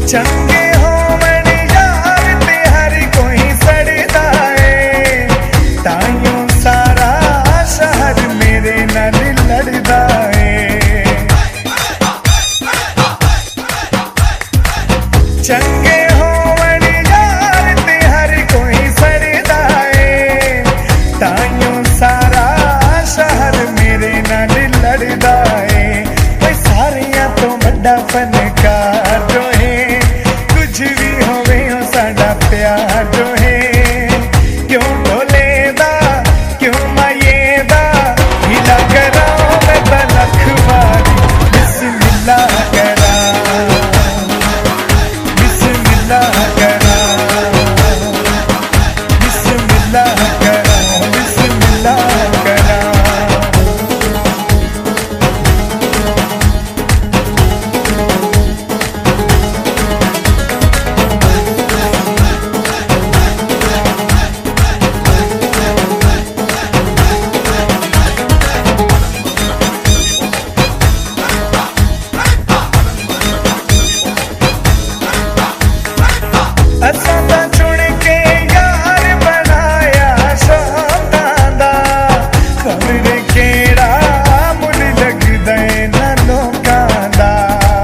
ਚੰਗੇ ਹੋਵਣ ਯਾਰ ਤੇ ਹਰ ਕੋਈ ਸੜਦਾ ਏ ਤਾਈਓ ਸਾਰਾ ਸ਼ਹਿਰ ਮੇਰੇ ਨਾਲ ਲੜਦਾ ਏ ਚੰਗੇ ਹੋਵਣ ਯਾਰ ਤੇ ਹਰ ਕੋਈ ਸੜਦਾ ਏ ਤਾਈਓ ਸਾਰਾ ਸ਼ਹਿਰ ਮੇਰੇ ਨਾਲ ਲੜਦਾ ਏ ਓਏ ਸਾਰਿਆਂ ਤੋਂ ਵੱਡਾ ਫਨਕਾਰ ਜੋ ਹੈ ਕੁਝ ਵੀ ਹੋਵੇ ਉਹ ਸਾਡਾ ਪਿਆਰ ਜੋ ਹੈ ਕਿਉਂ ਢੋਲੇ ਦਾ ਕਿਉਂ ਮਾਏ ਦਾ ਹਿਲਾ ਕਰਾਂ ਮੈਂ ਤਾਂ ਲੱਖ ਵਾਰੀ ਬਿਸਮਿਲ੍ਲਾ ਕਰਾਂ ਬਿਸਮਿਲ੍ਲਾ ਕਰਾਂ ਬਿਸਮਿਲ੍ਲਾ ਕਰਾਂ ਬਿਸਮਿਲ੍ਲਾ ਕਰਾਂ ਅਸਾਂ ਤਾਂ ਚੁਣ ਕੇ ਯਾਰ ਬਣਾਇਆ ਸ਼ੌਕਾਂ ਦਾ ਖਬਰ ਕਿਹੜਾ ਮੁੱਲ ਲੱਗਦਾ ਏ ਨਾ ਲੋਕਾਂ ਦਾ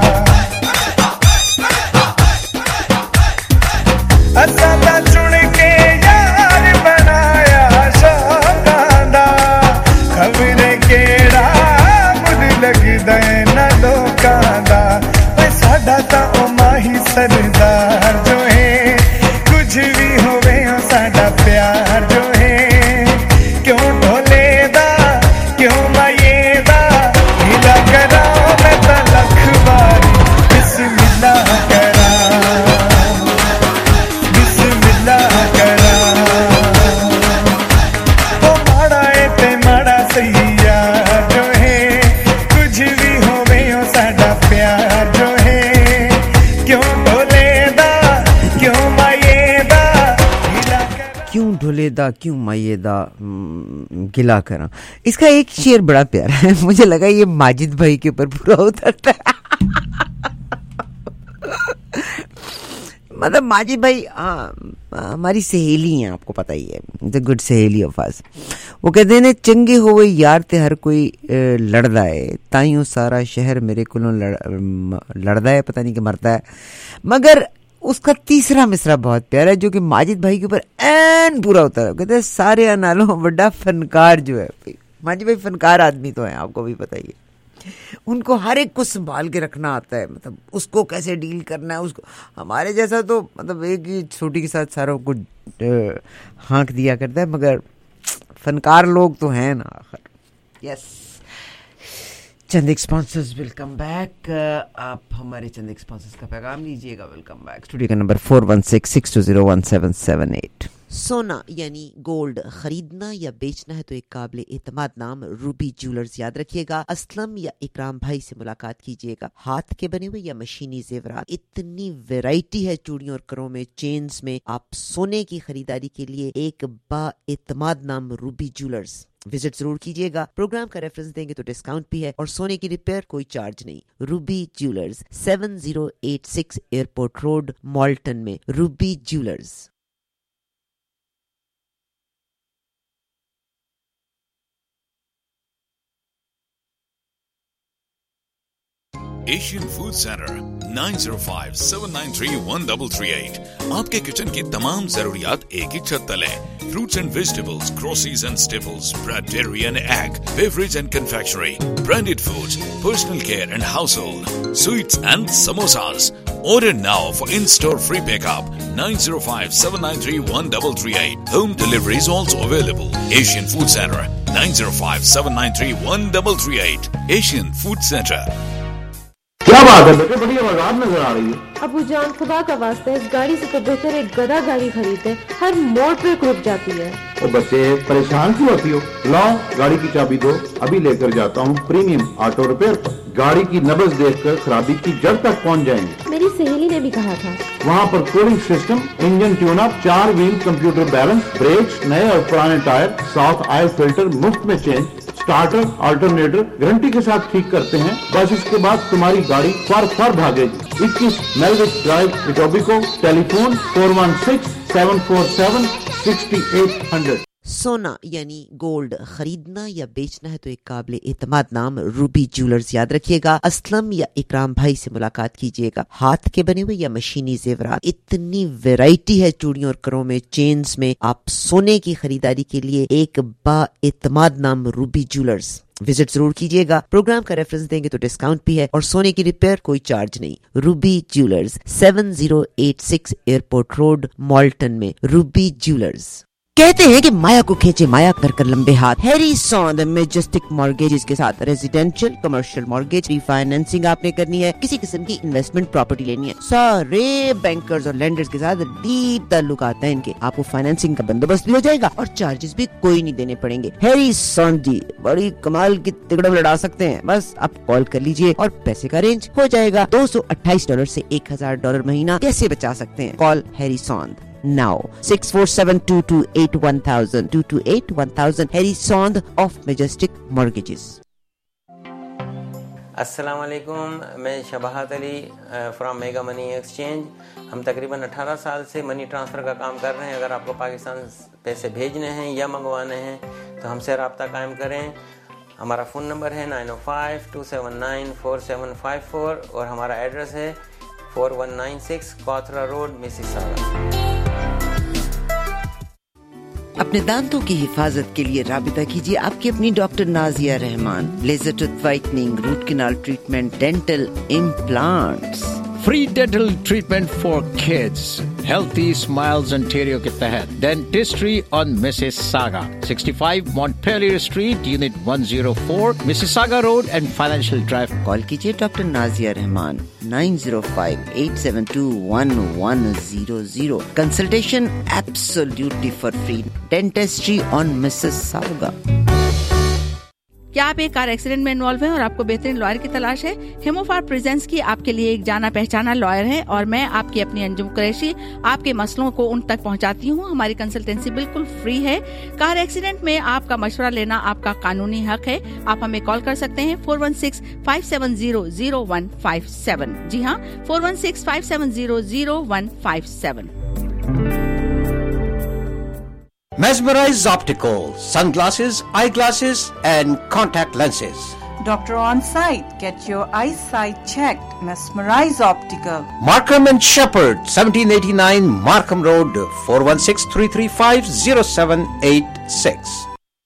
ਅਸਾਂ ਤਾਂ ਚੁਣ ਕੇ ਯਾਰ ਬਣਾਇਆ ਸ਼ੌਕਾਂ ਦਾ ਖਬਰ ਕਿਹੜਾ ਮੁੱਲ ਲੱਗਦਾ ਏ ਨਾ ਲੋਕਾਂ ਦਾ ਓਏ ਸਾਡਾ ਤਾਂ ਉਹ ਮਾਹੀ ਸਰਦਾਰ ਜੋ ਹੈ ਕੁਝ ਵੀ ਹੋਵੇ ਉਹ ਸਾਡਾ ਪਿਆਰ ਜੋ ਹੈ ਕਿਉਂ ਢੋਲੇ ਦਾ ਕਿਉਂ ਮਾਏ ਦਾ ਹਿਲਾ ਕਰਾਂ ਮੈਂ ਤਾਂ ਲੱਖ ਵਾਰੀ ਬਿਸਮਿਲ੍ਲਾ ਕਰਾਂ ਬਿਸਮਿਲ੍ਲਾ ਕਰਾਂ ਉਹ ਮਾੜਾ ਏ ਤੇ ਮਾੜਾ ਸਹੀ ਯਾਰ ਜੋ ਹੈ ਕੁਝ ਵੀ ਹੋਵੇ ਉਹ ਸਾਡਾ ਪਿਆਰ ਜੋ ਹੈ ਕਿਉਂ ਢੋਲੇ ਦਾ ਕਿਉਂ ਮਾਏ ਦਾ ਹਿਲਾ ਕਰਾਂ क्यों ढोलेदा क्यों मायेदा गिला करा. इसका एक शेर बड़ा प्यारा है, मुझे लगा ये माजिद भाई के ऊपर पूरा उतरता है. मतलब माजिद भाई हमारी सहेली हैं, आपको पता ही है, द गुड सहेली ऑफ अस. वो कहते हैं चंगे होवे यार ते हर कोई लड़दा है, ताइयों सारा शहर मेरे कोलों लड़दा है, पता नहीं कि मरता है. मगर उसका तीसरा मिसरा बहुत प्यारा है जो कि माजिद भाई के ऊपर एन पूरा होता है. कहते हैं सारे नालों बड़ा फनकार जो है. माजिद भाई फनकार आदमी तो है, आपको भी पता ही है. उनको हर एक को संभाल के रखना आता है, मतलब उसको कैसे डील करना है. उसको हमारे जैसा तो मतलब एक ही छोटी के साथ सारों को हाँक दिया करता है, मगर फनकार लोग तो हैं ना आखिर. यस, चंद एक स्पॉन्सर्स विल कम बैक. आप हमारे चंद एक स्पॉन्सर्स का पैगाम लीजिएगा. Welcome back. स्टूडियो का number four one six six two zero one seven seven eight. सोना यानी गोल्ड खरीदना या बेचना है तो एक काबिल एतमाद नाम रूबी ज्वेलर्स याद रखिएगा. असलम या इकराम भाई से मुलाकात कीजिएगा. हाथ के बने हुए या मशीनी जेवरात, इतनी वैरायटी है चूड़ियों और करों में, चेन्स में. आप सोने की खरीदारी के लिए एक बा एतमाद नाम रूबी ज्वेलर्स विजिट जरूर कीजिएगा. प्रोग्राम का रेफरेंस देंगे तो डिस्काउंट भी है और सोने की रिपेयर कोई चार्ज नहीं. Ruby jewellers seven zero eight six airport road Malton में. Ruby jewellers. Asian food centre nine zero five seven nine three one three three eight. आपके किचन की तमाम जरूरियात एक ही छत तले. Fruits and vegetables, groceries and staples, bread, dairy and egg, beverage and confectionery, branded foods, personal care and household, sweets and samosas. Order now for in-store free pickup. nine zero five seven nine three one three three eight. Home delivery is also available. Asian Food Center nine zero five seven nine three one three three eight. Asian Food Center. क्या बात है बेटे, बड़ी आवाज नजर आ रही है. अबू जान खुदा का वास्ता इस गाड़ी से तो बेहतर एक गधा गाड़ी खरीदे, हर मोड़ पे रुक जाती है. ओ बच्चे परेशान क्यों होती हो? लाओ गाड़ी की चाबी दो, अभी लेकर जाता हूँ प्रीमियम ऑटो रिपेयर पर. गाड़ी की नब्ज देखकर खराबी की जड़ तक पहुँच जाएंगे. मेरी सहेली ने भी कहा था. वहाँ पर cooling system, engine tune up, चार व्हील कंप्यूटर बैलेंस, ब्रेक्स, नए और पुराने टायर, साफ ऑयल फिल्टर मुफ्त में चेंज. स्टार्टर अल्टरनेटर गारंटी के साथ ठीक करते हैं, बस इसके बाद तुम्हारी गाड़ी फार फार भागेगी। इक्कीस Melwich drive, Etobicoke, telephone four one six seven four seven six eight hundred. सोना यानी गोल्ड खरीदना या बेचना है तो एक काबिल एतमाद नाम रूबी ज्वेलर्स याद रखिएगा। असलम या इकराम भाई से मुलाकात कीजिएगा। हाथ के बने हुए या मशीनी जेवरात, इतनी वैरायटी है चूड़ियों और करों में, चेन्स में। आप सोने की खरीदारी के लिए एक बा एतमाद नाम रूबी ज्वेलर्स विजिट जरूर कीजिएगा। प्रोग्राम का रेफरेंस देंगे तो डिस्काउंट भी है और सोने की रिपेयर कोई चार्ज नहीं। Ruby jewellers, seven zero eight six airport road, Malton में। Ruby jewellers. कहते हैं कि माया को खींचे माया, कर कर लंबे हाथ। हैरी सॉन्द मेजेस्टिक मॉर्गेजेस के साथ रेजिडेंशियल कमर्शियल मॉर्गेज रीफाइनेंसिंग आपने करनी है, किसी किस्म की इन्वेस्टमेंट प्रॉपर्टी लेनी है, सारे बैंकर्स और लेंडर्स के साथ डीप ताल्लुकात हैं इनके। आपको फाइनेंसिंग का बंदोबस्त भी हो जाएगा और चार्जेस भी कोई नहीं देने पड़ेंगे। हैरी सॉन्द जी बड़ी कमाल की तिगड़म लड़ा सकते हैं। बस आप कॉल कर लीजिए और पैसे का अरेंज हो जाएगा। दो सौ अट्ठाईस डॉलर से एक हजार डॉलर महीना कैसे बचा सकते हैं? Call Harry Sond now six four seven two two eight one thousand two two eight one thousand Harry Sond of Majestic Mortgages। अस्सलाम वालेकुम, मैं Shabahat Ali from mega money exchange. हम तकरीबन अठारह साल से मनी ट्रांसफ़र का काम कर रहे हैं। अगर आपको पाकिस्तान पैसे भेजने हैं या मंगवाने हैं तो हमसे रब्ता कायम करें। हमारा फ़ोन नंबर है nine O five two seven nine four seven five four और हमारा एड्रेस है four one nine six Cawthra road, Mississauga. अपने दांतों की हिफाजत के लिए राबिता कीजिए आपकी अपनी doctor Nazia Rahman. Laser tooth whitening, root canal treatment, dental implants, free dental treatment for kids, healthy smiles Ontario के तहत dentistry on Mississauga, sixty five Montpellier street, unit one zero four, Mississauga road and financial drive. Call कीजिए doctor Nazia Rahman nine zero five eight seven two one one zero zero. Consultation absolutely for free. Dentistry on Mississauga. क्या आप एक कार एक्सीडेंट में इन्वॉल्व हैं और आपको बेहतरीन लॉयर की तलाश है? हिमोफार प्रेजेंस की आपके लिए एक जाना पहचाना लॉयर है और मैं आपकी अपनी अंजुम कुरैशी आपके मसलों को उन तक पहुंचाती हूं। हमारी कंसल्टेंसी बिल्कुल फ्री है। कार एक्सीडेंट में आपका मशवरा लेना आपका कानूनी हक है। आप हमें कॉल कर सकते हैं four one six five seven zero zero one five seven. जी हाँ, four one six five seven zero zero one five seven. Mesmerize Optical, sunglasses, eyeglasses and contact lenses. Doctor on site. Get your eyesight checked. Mesmerize Optical. Markham and Shepherd, seventeen eighty-nine Markham Road, four one six, three three five, zero seven eight six.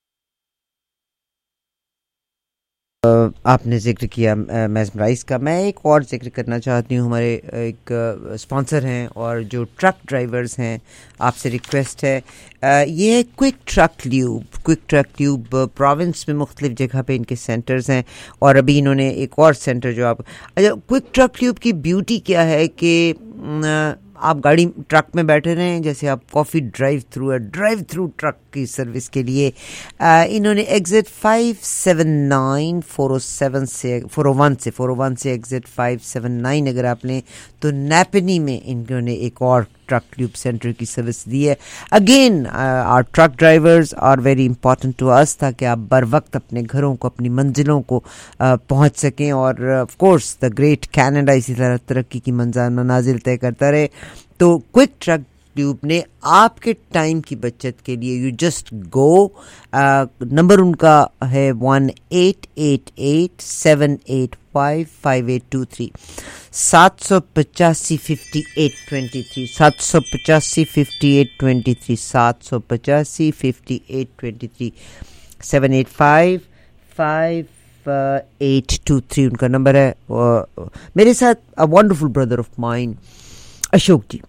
आपने जिक्र किया मेस्मराइज का, मैं एक और जिक्र करना चाहती हूँ। हमारे एक स्पॉन्सर हैं और जो ट्रक ड्राइवर्स हैं, आपसे रिक्वेस्ट है, ये quick truck lube. Quick truck lube province में मुख्तलिफ जगह पे इनके सेंटर्स हैं और अभी इन्होंने एक और सेंटर जो आप अच्छा क्विक ट्रक ल्यूब की ब्यूटी क्या है कि आप गाड़ी ट्रक में बैठे रहें, जैसे आप कॉफ़ी ड्राइव थ्रू है ड्राइव थ्रू ट्रक की सर्विस के लिए आ, इन्होंने exit five seven nine four O seven से फोर ओ वन से फोर ओ वन से एग्जिट फाइव सेवन नाइन अगर आप लें तो नैपनी में इन्होंने एक और ट्रक ट्यूब सेंटर की सर्विस दी है। Again our truck drivers are very important to us, ताकि आप बर वक्त अपने घरों को, अपनी मंजिलों को uh, पहुंच सकें और of course the great Canada इसी तरह तरक्की की मंज़ार मनाजिल तय करता रहे। तो क्विक ट्रक ट्यूब ने आपके टाइम की बचत के लिए यू जस्ट गो, नंबर उनका है one eight eight eight seven eight five five eight two three, सात सौ पचासी फिफ्टी एट ट्वेंटी थ्री, सात सौ पचासी फिफ्टी एट ट्वेंटी थ्री, सात सौ पचासी fifty eight twenty three, seven eight five five eight two three उनका नंबर है। uh, मेरे साथ a wonderful brother of mine Ashok ji.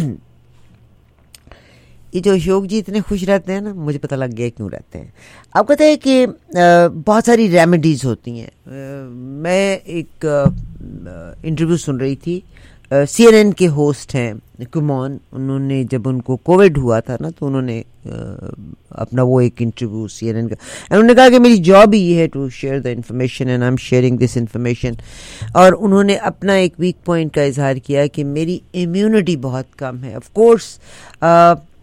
ये जो अशोक जी इतने खुश रहते हैं ना, मुझे पता लग गया क्यों रहते हैं। आप कहते हैं कि बहुत सारी रेमेडीज़ होती हैं। मैं एक इंटरव्यू सुन रही थी, सी एन एन के होस्ट हैं कुमॉन, उन्होंने जब उनको कोविड हुआ था ना तो उन्होंने अपना वो एक इंटरव्यू सी एन एन का, उन्होंने कहा कि मेरी जॉब ही ये है to share the information and I am sharing this information. और उन्होंने अपना एक वीक पॉइंट का इजहार किया कि मेरी इम्यूनिटी बहुत कम है। ऑफ कोर्स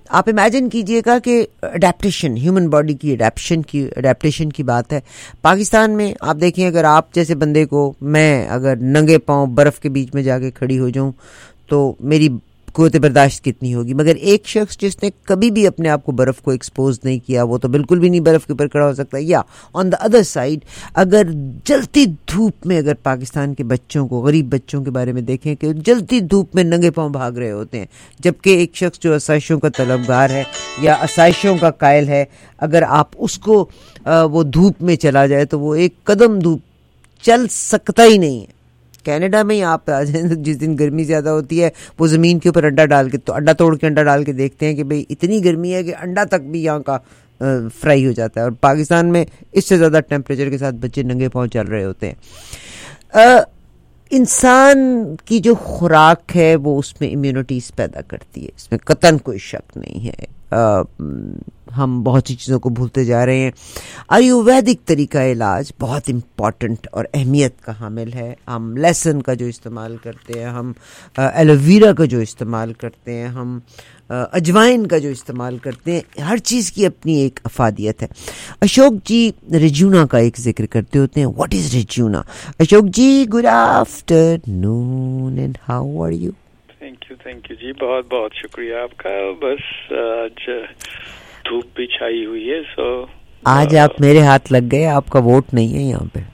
آپ امیجن کیجئے گا کہ اڈیپٹیشن, ہیومن باڈی کی اڈیپشن کی اڈیپٹیشن کی بات ہے. پاکستان میں آپ دیکھیں, اگر آپ جیسے بندے کو میں اگر ننگے پاؤں برف کے بیچ میں جا کے کھڑی ہو جاؤں تو میری قوت برداشت کتنی ہوگی, مگر ایک شخص جس نے کبھی بھی اپنے آپ کو برف کو ایکسپوز نہیں کیا وہ تو بالکل بھی نہیں برف کے اوپر کھڑا ہو سکتا. یا آن دا ادر سائڈ, اگر جلتی دھوپ میں اگر پاکستان کے بچوں کو, غریب بچوں کے بارے میں دیکھیں کہ جلتی دھوپ میں ننگے پاؤں بھاگ رہے ہوتے ہیں, جبکہ ایک شخص جو آسائشوں کا طلبگار ہے یا آسائشوں کا قائل ہے, اگر آپ اس کو وہ دھوپ میں چلا جائے تو وہ ایک قدم دھوپ چل سکتا ہی نہیں ہے. کینیڈا میں ہی آپ آ جائیں, جس دن گرمی زیادہ ہوتی ہے وہ زمین کے اوپر انڈا ڈال کے تو انڈا توڑ کے انڈا ڈال کے دیکھتے ہیں کہ بھئی اتنی گرمی ہے کہ انڈا تک بھی یہاں کا فرائی ہو جاتا ہے. اور پاکستان میں اس سے زیادہ ٹیمپریچر کے ساتھ بچے ننگے پاؤں چل رہے ہوتے ہیں. انسان کی جو خوراک ہے وہ اس میں امیونٹیز پیدا کرتی ہے, اس میں قطعاً کوئی شک نہیں ہے. ہم بہت سی چیزوں کو بھولتے جا رہے ہیں. آیورویدک طریقہ علاج بہت امپورٹنٹ اور اہمیت کا حامل ہے. ہم لہسن کا جو استعمال کرتے ہیں, ہم ایلوویرا کا جو استعمال کرتے ہیں, ہم اجوائن کا جو استعمال کرتے ہیں, ہر چیز کی اپنی ایک افادیت ہے. اشوک جی ریجونا کا ایک ذکر کرتے ہوتے ہیں. What is Rejuva? Ashok ji, good afternoon and how are you? Thank you thank you ji, بہت بہت شکریہ آپ کا. بس آج دھوپ بھی چھائی ہوئی ہے, سو آج آپ میرے ہاتھ لگ گئے, آپ کا ووٹ نہیں ہے یہاں پہ.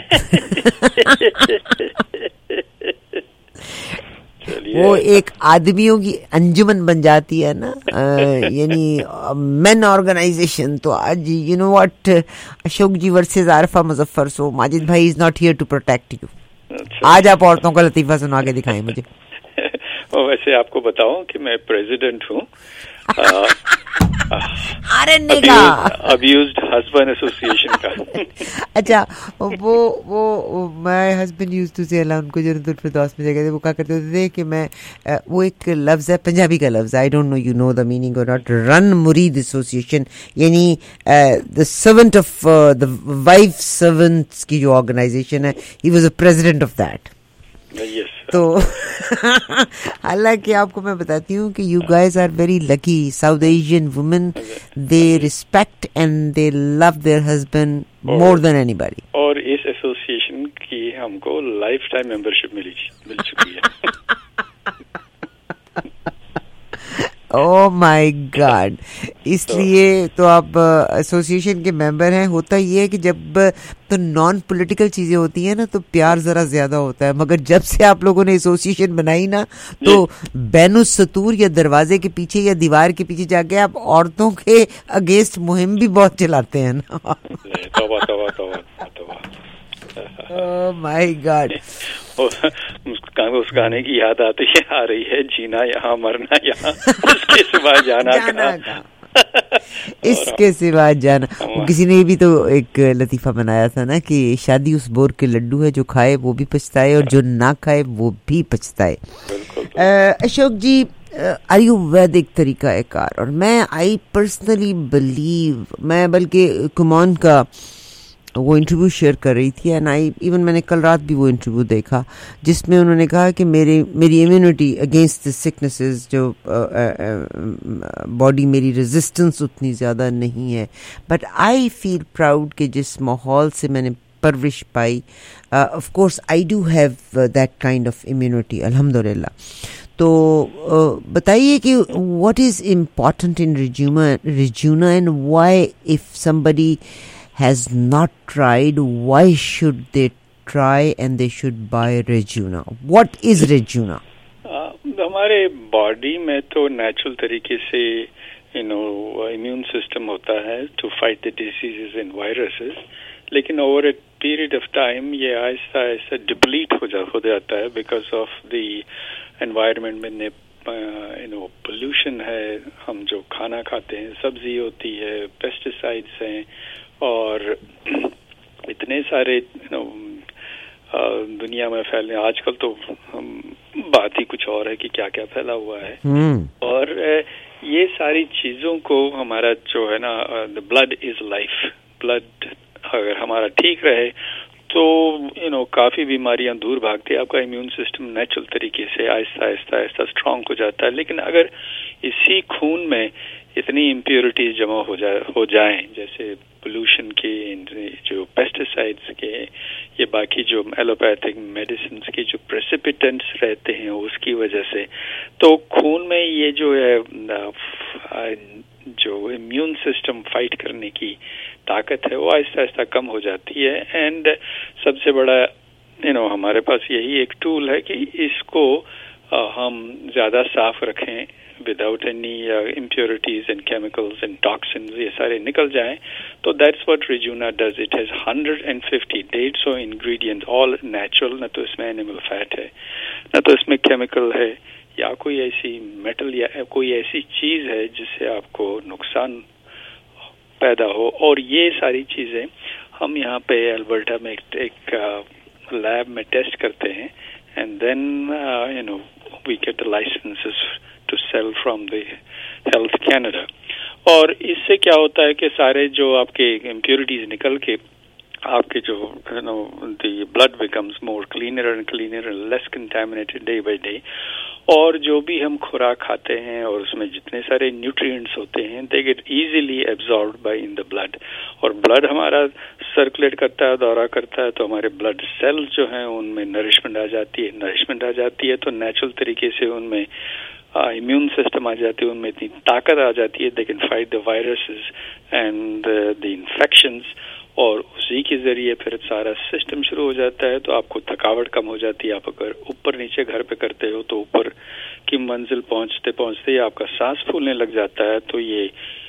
وہ ایک آدمیوں کی انجمن بن جاتی ہے نا, یعنی مین آرگنائزیشن. تو آج you know what, Ashok ji versus Arifa Muzaffar, so Majid بھائی is not here to protect you. آج آپ عورتوں کا لطیفہ سنا کے دکھائیں مجھے. ویسے آپ کو بتاؤں کہ میں پریزیڈنٹ ہوں ابیوزڈ ہسبینڈ ایسوسیشن کا. اچھا, وہ وہ مائی ہسبینڈ یوز ٹو سے, ان کو جنت الفردوس میں جگہ تھے, وہ کہا کرتے تھے کہ میں, وہ ایک لفظ ہے پنجابی کا لفظ, I don't know you know the meaning اور ناٹ, رن مرید ایسوسیشن, یعنی the servant of the wife servants کی جو آرگنائزیشن ہے, he was a president of that. تو حالانکہ آپ کو میں بتاتی ہوں کہ you guys are very lucky. South Asian women, they respect and they love their husband more than اینی باڈی. اور اس ایسوسیشن کی ہم کو لائف ٹائم ممبرشپ ملی مل چکی ہے. او مائی گاڈ, اس لیے تو آپ ایسوسیشن کے ممبر ہیں. ہوتا یہ ہے کہ جب تو نان پولیٹیکل چیزیں ہوتی ہیں نا تو پیار ذرا زیادہ ہوتا ہے, مگر جب سے آپ لوگوں نے ایسوسیشن بنائی نا تو بین السطور یا دروازے کے پیچھے یا دیوار کے پیچھے جا کے آپ عورتوں کے اگینسٹ مہم بھی بہت چلاتے ہیں نا. Oh my God. اس گانے کی یاد آتی ہے, آ رہی ہے, جینا یہاں مرنا یہاں, اس کے سوا جانا کہاں, اس کے سوا جانا. کسی نے بھی تو ایک لطیفہ بنایا تھا نا کہ شادی اس بور کے لڈو ہے, جو کھائے وہ بھی پچھتائے اور جو نہ کھائے وہ بھی پچھتائے. اشوک جی, آیورویدک طریقہ کار, اور میں آئی پرسنلی بلیو, میں بلکہ کمان کا وہ انٹرویو شیئر کر رہی تھی, اینڈ آئی ایون میں نے کل رات بھی وہ انٹرویو دیکھا جس میں انہوں نے کہا کہ میرے میری امیونٹی اگینسٹ دی سکنسز, جو باڈی میری ریزسٹنس اتنی زیادہ نہیں ہے, بٹ آئی فیل پراؤڈ کہ جس ماحول سے میں نے پرورش پائی, of course I do have that kind of immunity الحمد للہ. تو بتائیے کہ what is important in Rejuva and why if somebody has not tried, why should they try and they should buy Rejuva? What is Rejuva? ہمارے باڈی میں تو نیچرل طریقے سے یو نو امیون سسٹم ہوتا ہے to fight the diseases and viruses, لیکن over a period of time یہ آہستہ آہستہ ڈپلیٹ ہو جا ہو جاتا ہے بیکاز آف دی انوائرمنٹ میں یو نو پولوشن ہے, ہم جو کھانا کھاتے ہیں, سبزی ہوتی ہے, پیسٹیسائڈس ہیں, اور اتنے سارے دنیا میں پھیلنے. آج کل تو بات ہی کچھ اور ہے کہ کیا کیا پھیلا ہوا ہے, اور یہ ساری چیزوں کو ہمارا جو ہے نا, بلڈ از لائف, بلڈ اگر ہمارا ٹھیک رہے تو یو نو کافی بیماریاں دور بھاگتی ہیں. آپ کا امیون سسٹم نیچرل طریقے سے آہستہ آہستہ آہستہ اسٹرانگ ہو جاتا ہے. لیکن اگر اسی خون میں اتنی امپیورٹیز جمع ہو جائے ہو جائیں جیسے پولوشن کے, جو پیسٹیسائڈس کے, یہ باقی جو ایلوپیتھک میڈیسنس کے جو پریسیپیٹنٹس رہتے ہیں اس کی وجہ سے, تو خون میں یہ جو ہے جو امیون سسٹم فائٹ کرنے کی طاقت ہے وہ آہستہ آہستہ کم ہو جاتی ہے. اینڈ سب سے بڑا یو نو ہمارے پاس یہی ایک ٹول ہے کہ اس کو ہم زیادہ صاف رکھیں without any impurities and chemicals and toxins, یہ سارے نکل جائیں. تو that's what Rejuva does. It has hundred and fifty ڈیڑھ سو انگریڈینٹ آل نیچرل. نہ تو اس میں اینیمل فیٹ ہے, نہ تو اس میں کیمیکل ہے, یا کوئی ایسی میٹل یا کوئی ایسی چیز ہے جس سے آپ کو نقصان پیدا ہو. اور یہ ساری چیزیں ہم یہاں پہ البرٹا میں ایک لیب میں ٹیسٹ کرتے ہیں, and then you know we get licences to sell from the health Canada. اور اس سے کیا ہوتا ہے کہ سارے جو آپ کے امپیورٹیز نکل کے آپ کے جو you know the blood becomes more cleaner and cleaner and less contaminated day by day. اور جو بھی ہم خوراک کھاتے ہیں اور اس میں جتنے سارے نیوٹریئنٹس ہوتے ہیں they get easily absorbed by in the blood. اور بلڈ ہمارا سرکولیٹ کرتا ہے, دورہ کرتا ہے, تو ہمارے بلڈ سیلز جو ہیں ان میں نرشمنٹ آ جاتی ہے. نرشمنٹ آ جاتی ہے تو نیچرل طریقے سے ان میں امیون سسٹم آ جاتی ہے, ان میں اتنی طاقت آ جاتی ہے they can fight the viruses and the infections. اور اسی کے ذریعے پھر سارا سسٹم شروع ہو جاتا ہے. تو آپ کو تھکاوٹ کم ہو جاتی ہے. آپ اگر اوپر نیچے گھر پہ کرتے ہو تو اوپر کی منزل پہنچتے پہنچتے آپ کا سانس پھولنے لگ جاتا ہے. تو یہ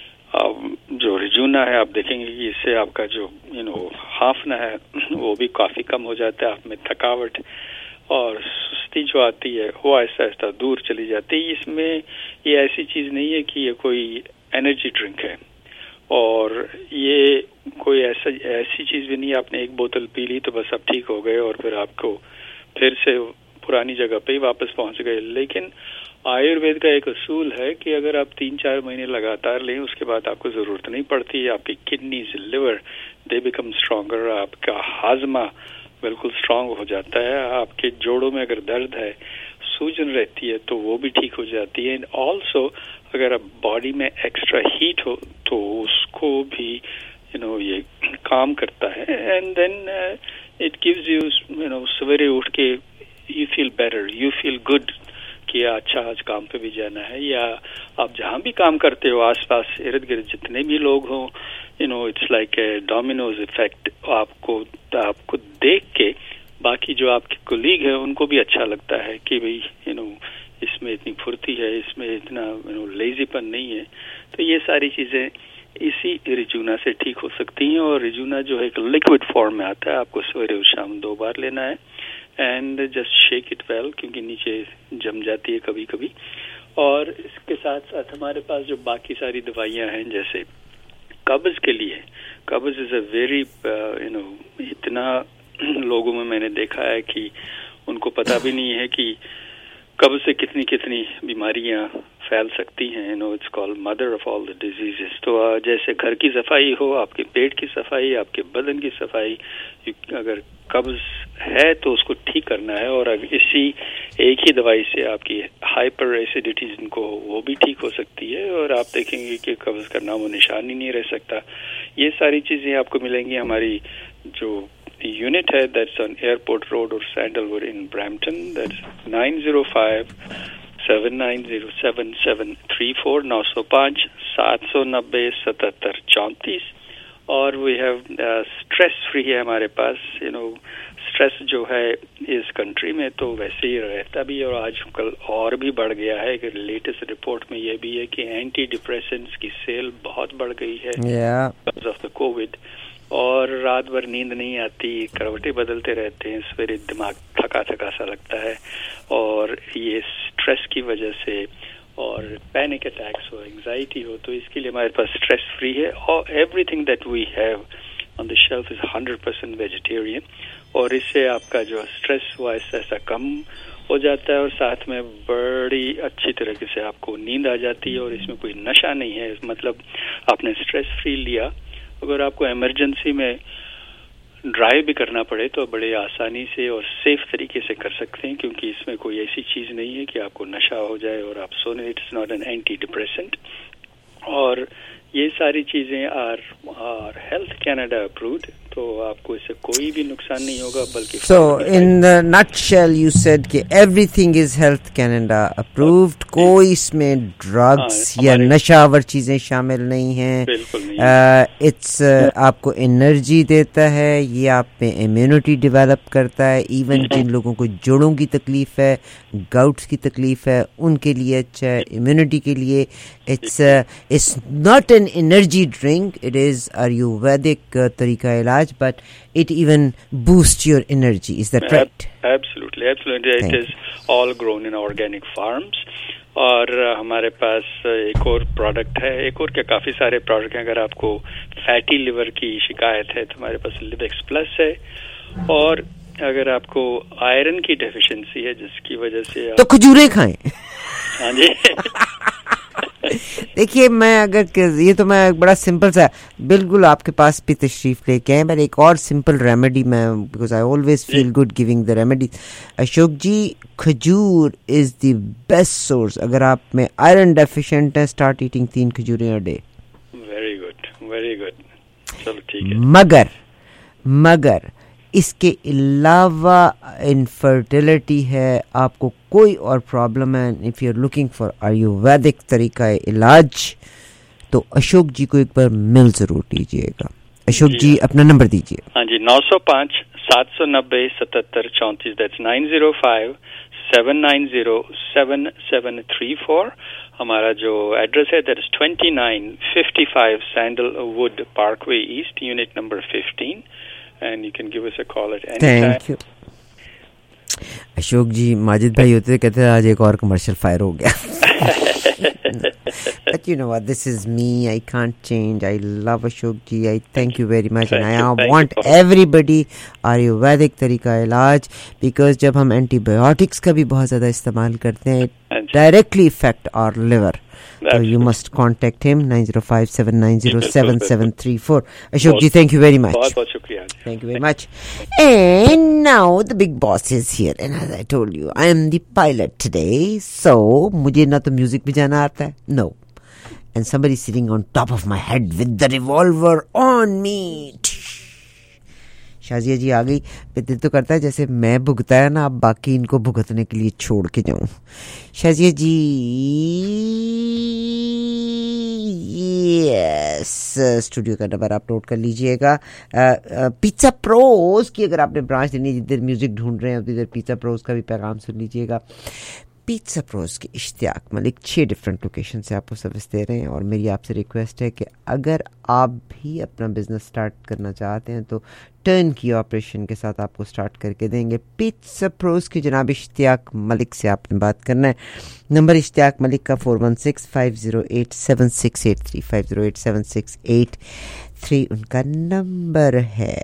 جو ریجونا ہے آپ دیکھیں گے کہ اس سے آپ کا جو یو نو ہافنا ہے وہ بھی کافی کم ہو جاتا ہے. آپ میں تھکاوٹ اور سستی جو آتی ہے وہ آہستہ آہستہ دور چلی جاتی ہے. اس میں یہ ایسی چیز نہیں ہے کہ یہ کوئی انرجی ڈرنک ہے, اور یہ کوئی ایسا ایسی چیز بھی نہیں آپ نے ایک بوتل پی لی تو بس اب ٹھیک ہو گئے اور پھر آپ کو پھر سے پرانی جگہ پہ ہی واپس پہنچ گئے. لیکن آیوروید کا ایک اصول ہے کہ اگر آپ تین چار مہینے لگاتار لیں اس کے بعد آپ کو ضرورت نہیں پڑتی. آپ کی kidneys, liver they become stronger, آپ کا ہاضمہ بالکل اسٹرانگ ہو جاتا ہے. آپ کے جوڑوں میں اگر درد ہے, سوجن رہتی ہے تو وہ بھی ٹھیک ہو جاتی ہے. آلسو اگر آپ باڈی میں ایکسٹرا ہیٹ ہو تو اس کو بھی یو نو یہ کام کرتا ہے. And then it gives you you know سویرے اٹھ کے you feel better, you feel good کہ اچھا آج کام پہ بھی جانا ہے. یا آپ جہاں بھی کام کرتے ہو آس پاس ارد گرد جتنے بھی لوگ ہوں, you know it's like a dominoes effect. آپ کو آپ کو دیکھ کے باقی جو آپ کے کولیگ ہیں ان کو بھی اچھا لگتا ہے کہ بھئی یو نو اس میں اتنی پھرتی ہے, اس میں اتنا یو نو لیزی پن نہیں ہے. تو یہ ساری چیزیں اسی ریجونا سے ٹھیک ہو سکتی ہیں. اور ریجونا جو ہے ایک لکوڈ فارم میں آتا ہے, آپ کو سویرے اور شام دو بار لینا ہے. And just shake it well کیونکہ نیچے جم جاتی ہے کبھی کبھی. اور اس کے ساتھ ساتھ ہمارے پاس جو باقی ساری دوائیاں ہیں جیسے قبض کے لیے, قبض از اے ویری یو نو اتنا لوگوں میں میں نے دیکھا ہے کہ ان کو پتہ بھی نہیں ہے کہ قبض سے کتنی کتنی بیماریاں پھیل سکتی ہیں. You know it's call mother of all the diseases. تو جیسے گھر کی صفائی ہو, آپ کے پیٹ کی صفائی, آپ کے بدن کی صفائی, اگر قبض ہے تو اس کو ٹھیک کرنا ہے. اور اگر اسی ایک ہی دوائی سے آپ کی ہائپر ایسیڈیٹی جن کو وہ بھی ٹھیک ہو سکتی ہے, اور آپ دیکھیں گے کہ قبض کا نام و نشان ہی نہیں رہ سکتا. یہ ساری چیزیں آپ کو ملیں گی ہماری جو یونٹ ہے دیٹس آن ایئرپورٹ روڈ اور sandalwood in Brampton. That's nine zero five seven nine zero seven seven three four, نو سو پانچ سات سو نبے ستہتر چونتیس. اور وی ہیو اسٹریس فری ہے ہمارے پاس. یو نو اسٹریس جو ہے اس کنٹری میں تو ویسے ہی رہتا بھی, اور آج کل اور بھی بڑھ گیا ہے. کہ لیٹسٹ رپورٹ میں یہ بھی ہے کہ اینٹی ڈپریسنٹس کی سیل بہت بڑھ گئی ہے بیکاز آف دا کووڈ. اور رات بھر نیند نہیں آتی, کروٹیں بدلتے رہتے ہیں, سویرے دماغ تھکا تھکا سا لگتا ہے. اور یہ اسٹریس کی وجہ سے اور پینک اٹیکس ہو, انگزائٹی ہو, تو اس کے لیے ہمارے پاس اسٹریس فری ہے. اور everything that we have on the shelf is hundred percent vegetarian. اور اس سے آپ کا جو اسٹریس ہوا ایسا ایسا کم ہو جاتا ہے, اور ساتھ میں بڑی اچھی طریقے سے آپ کو نیند آ جاتی ہے. اور اس میں کوئی نشہ نہیں ہے, مطلب آپ نے اسٹریس فری لیا. اگر آپ کو ایمرجنسی میں ड्राइव भी करना पड़े तो बड़े आसानी से और सेफ तरीके से कर सकते हैं, क्योंकि इसमें कोई ऐसी चीज़ नहीं है कि आपको नशा हो जाए और आप सोने. It's not an antidepressant. और ये सारी चीज़ें are are health Canada approved, तो आपको इससे कोई भी नुकसान नहीं होगा बल्कि. So in the nutshell you said कि everything is Health Canada approved, कोई इसमें drugs या नशावर चीजें शामिल नहीं हैं. बिल्कुल नहीं. इट्स आपको एनर्जी देता है, ये आप में इम्यूनिटी डेवलप करता है. इवन जिन लोगों को जोड़ों की तकलीफ है, गाउट्स की तकलीफ है, उनके लिए अच्छा है. इम्यूनिटी के लिए it's it's not an energy drink, it is Ayurvedic तरीका इलाज, but it even boosts your energy. Is that right? Absolutely, absolutely. It is all grown in organic farms. और हमारे पास एक और प्रोडक्ट है, एक और क्या काफ़ी सारे प्रोडक्ट हैं. अगर आपको फैटी लिवर की शिकायत है तो हमारे पास लिवेक्स प्लस है. और अगर आपको आयरन की डेफिशिएंसी है जिसकी वजह से तो खजूरें खाएं. हाँ जी. देखिए, मैं अगर ये तो मैं एक बड़ा सिंपल सा बिल्कुल आपके पास भी तशरीफ लेके आए, पर एक और सिंपल रेमेडी मैं, because I always feel good giving the remedy. Ashok ji, khajoor is the best source. अगर आप में आयरन डेफिशिएंट है, स्टार्ट ईटिंग तीन खजूरें a day. Very good, very good. चलो ठीक है. मगर मगर इसके अलावा इनफर्टिलिटी है, आपको कोई और प्रॉब्लम है, if you are looking for Ayurvedic तरीका इलाज, तो अशोक जी को एक बार मिल ज़रूर लीजिएगा. अशोक जी, जी अपना नंबर दीजिए. हाँ जी, नौ सौ पाँच सात सौ नब्बे सतहत्तर चौंतीस. That's nine zero five seven nine zero seven seven three four. हमारा जो एड्रेस है that is twenty nine fifty five sandalwood parkway east, unit number fifteen. And you can give us a call at any time. Thank you. Ashok ji, Majid भाई होते कहते हैं आज एक और कमर्शियल फायर हो गया. But you know what, this is me, I can't change. I love Ashok ji, I thank you very much. Thank and you, I thank want you. everybody Ayurvedic तरीका इलाज, because जब हम एंटीबायोटिक्स का भी बहुत ज़्यादा इस्तेमाल करते हैं, it directly affect our liver. So you must contact him nine zero five seven nine zero seven seven three four. Ashok ji, thank you very much. बहुत बहुत शुक्रिया. Thank you very much. And now the big boss is here, and as I told you, I am the pilot today. So मुझे ना तो म्यूजिक भी जाना आता है, no, and somebody sitting on top of my head with the revolver on me. Shazia जी आ गई. दिल तो करता है जैसे मैं भुगताया ना, अब बाकी इनको भुगतने के लिए छोड़ के जाऊं. शाजिया जी, यस, स्टूडियो का नंबर आप नोट कर लीजिएगा. पिज़्ज़ा प्रोस की अगर आपने ब्रांच देनी है, जिधर म्यूजिक ढूंढ रहे हैं उधर पिज़्ज़ा प्रोस का भी पैगाम सुन लीजिएगा. पिज़्ज़ा प्रोस के इश्तियाक मलिक छः डिफरेंट लोकेशन से आपको सर्विस दे रहे हैं. और मेरी आपसे रिक्वेस्ट है कि अगर आप भी अपना बिजनेस स्टार्ट करना चाहते हैं तो टर्न की ऑपरेशन के साथ आपको स्टार्ट करके देंगे. पिज़्ज़ा प्रोस की जनाब इश्तियाक मलिक से आपने बात करना है. नंबर इश्तियाक मलिक का four one six five zero eight seven six eight three five zero eight seven six eight three उनका नंबर है.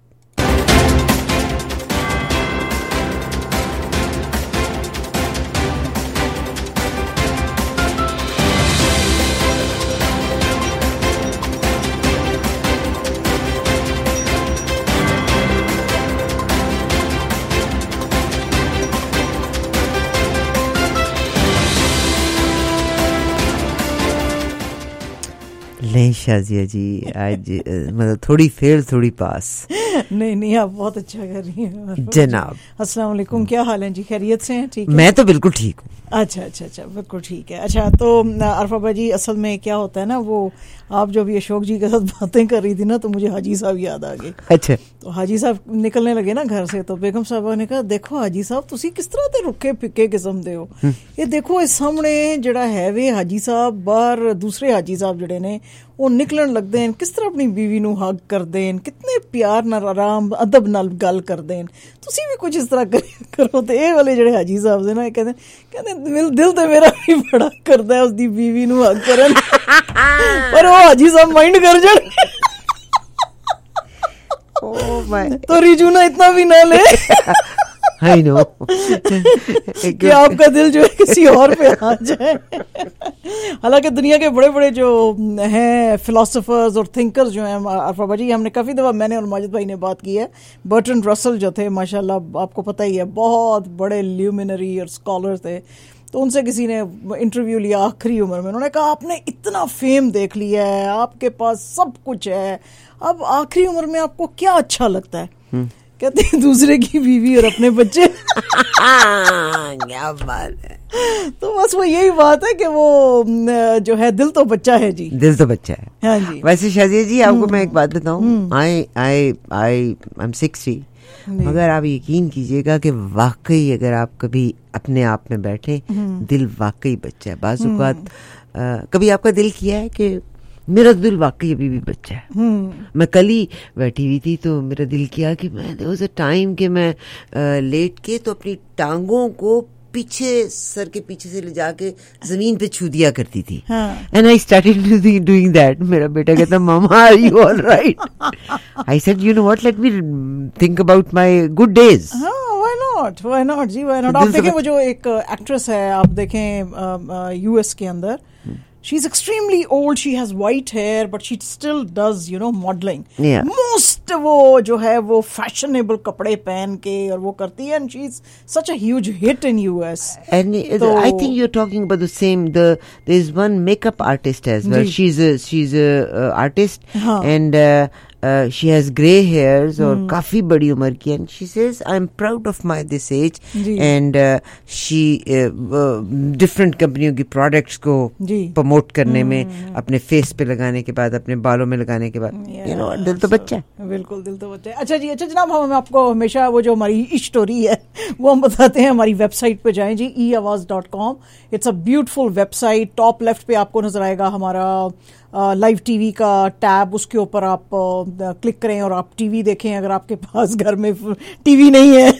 नहीं शाजिया जी, आज मतलब थोड़ी फेल थोड़ी पास. नहीं नहीं, आप बहुत अच्छा कर रही हैं जनाब. अस्सलाम वालेकुम, क्या हाल है जी? खैरियत से हैं? ठीक है, मैं तो बिल्कुल ठीक हूँ. अच्छा अच्छा अच्छा, बिल्कुल ठीक है. अच्छा, तो अरफा जी, असल में क्या होता है ना, वो आप जो भी अशोक जी के साथ बातें कर रही थी ना, तो मुझे हाजी साहब याद आ गए. अच्छा. तो हाजी साहब निकलने लगे ना घर से, तो बेगम साहबा ने कहा, देखो हाजी साहब तुसी किस तरह के रुखे फिक्के किस्म दे हो. ये देखो इस सामने जड़ा है वे हाजी साहब, बाहर दूसरे हाजी साहब जड़े ने वो निकलन लगते हैं, किस तरह अपनी बीवी नू हग करते हैं, कितने प्यार नाल आराम अदब नाल गल करते हैं. तुसी भी कुछ इस तरह करो. तो ये वाले जड़े हाजी साहब से ना कहते कहते दिल तो मेरा भी बड़ा करता है उसकी बीवी नू हग करन, पर वो हाजी साहब माइंड कर जाए. oh my. तो रिजूना इतना भी ना ले. I know. कि आपका दिल जो है किसी और पे आ जाए. حالانکہ دنیا کے بڑے بڑے جو ہیں فلاسفرز اور تھنکرز جو ہیں عرفہ جی, ہم نے کافی دفعہ میں نے اور ماجد بھائی نے بات کی ہے, برٹرنڈ رسل جو تھے ماشاءاللہ آپ کو پتہ ہی ہے بہت بڑے لیومینری اور اسکالر تھے, تو ان سے کسی نے انٹرویو لیا آخری عمر میں, انہوں نے کہا آپ نے اتنا فیم دیکھ لیا ہے, آپ کے پاس سب کچھ ہے, اب آخری عمر میں آپ کو کیا اچھا لگتا ہے؟ کہتے ہیں دوسرے کی بیوی اور اپنے بچے. کیا بات ہے. تو بس وہ یہی بات ہے کہ وہ جو ہے دل تو بچہ ہے جی, دل تو بچہ ہے. ہاں جی. ویسے شازیہ جی آپ کو میں ایک بات بتاؤں, آئی آئی آئی ایم سکسٹی, مگر آپ یقین کیجئے گا کہ واقعی اگر آپ کبھی اپنے آپ میں بیٹھے, دل واقعی بچہ ہے. بعض اوقات کبھی آپ کا دل کیا ہے کہ میرا دل واقعی ابھی بھی بچہ ہے. میں کل ہی بیٹھی ہوئی تھی تو میرا دل کیا کہ میں there was a time کہ میں لیٹ کے تو اپنی ٹانگوں کو پیچھے سر کے پیچھے سے لے جا کے زمین پہ چھو دیا کرتی تھی. And I started doing that. میرا بیٹا کہتا mama are you all right? I said you know what, let me think about my good days. Why not, why not ji, why not. آپ دیکھیں وہ جو ایک ایکٹریس ہے, آپ دیکھیں یو ایس کے اندر, she is extremely old, she has white hair but she still does you know modeling. Yeah. Most وہ جو ہے وہ fashionable کپڑے پہن کے اور وہ کرتی ہے, and she's such a huge hit in U S. And so, I think you're talking about the same, the there is one makeup artist as well. Ji. She's a she's a uh, artist. Haan. And uh, Uh, she has grey hairs اور کافی بڑی عمر کی, and she says I'm proud of my this age. And uh, she uh, uh, different کمپنیوں کی پروڈکٹس کو پروموٹ کرنے میں, اپنے فیس پہ لگانے کے بعد, اپنے بالوں میں لگانے کے بعد, you know, دل تو بچہ ہے. بالکل دل تو بچہ ہے. اچھا جی, اچھا جناب, ہم آپ کو ہمیشہ وہ جو ہماری اسٹوری ہے وہ ہم بتاتے ہیں. ہماری ویب سائٹ پہ جائیں جی, e Awaz dot com. It's a beautiful website. Top left پہ آپ کو نظر آئے گا ہمارا لائیو ٹی وی کا ٹیب, اس کے اوپر آپ کلک کریں اور آپ ٹی وی دیکھیں. اگر آپ کے پاس گھر میں ٹی وی نہیں ہے,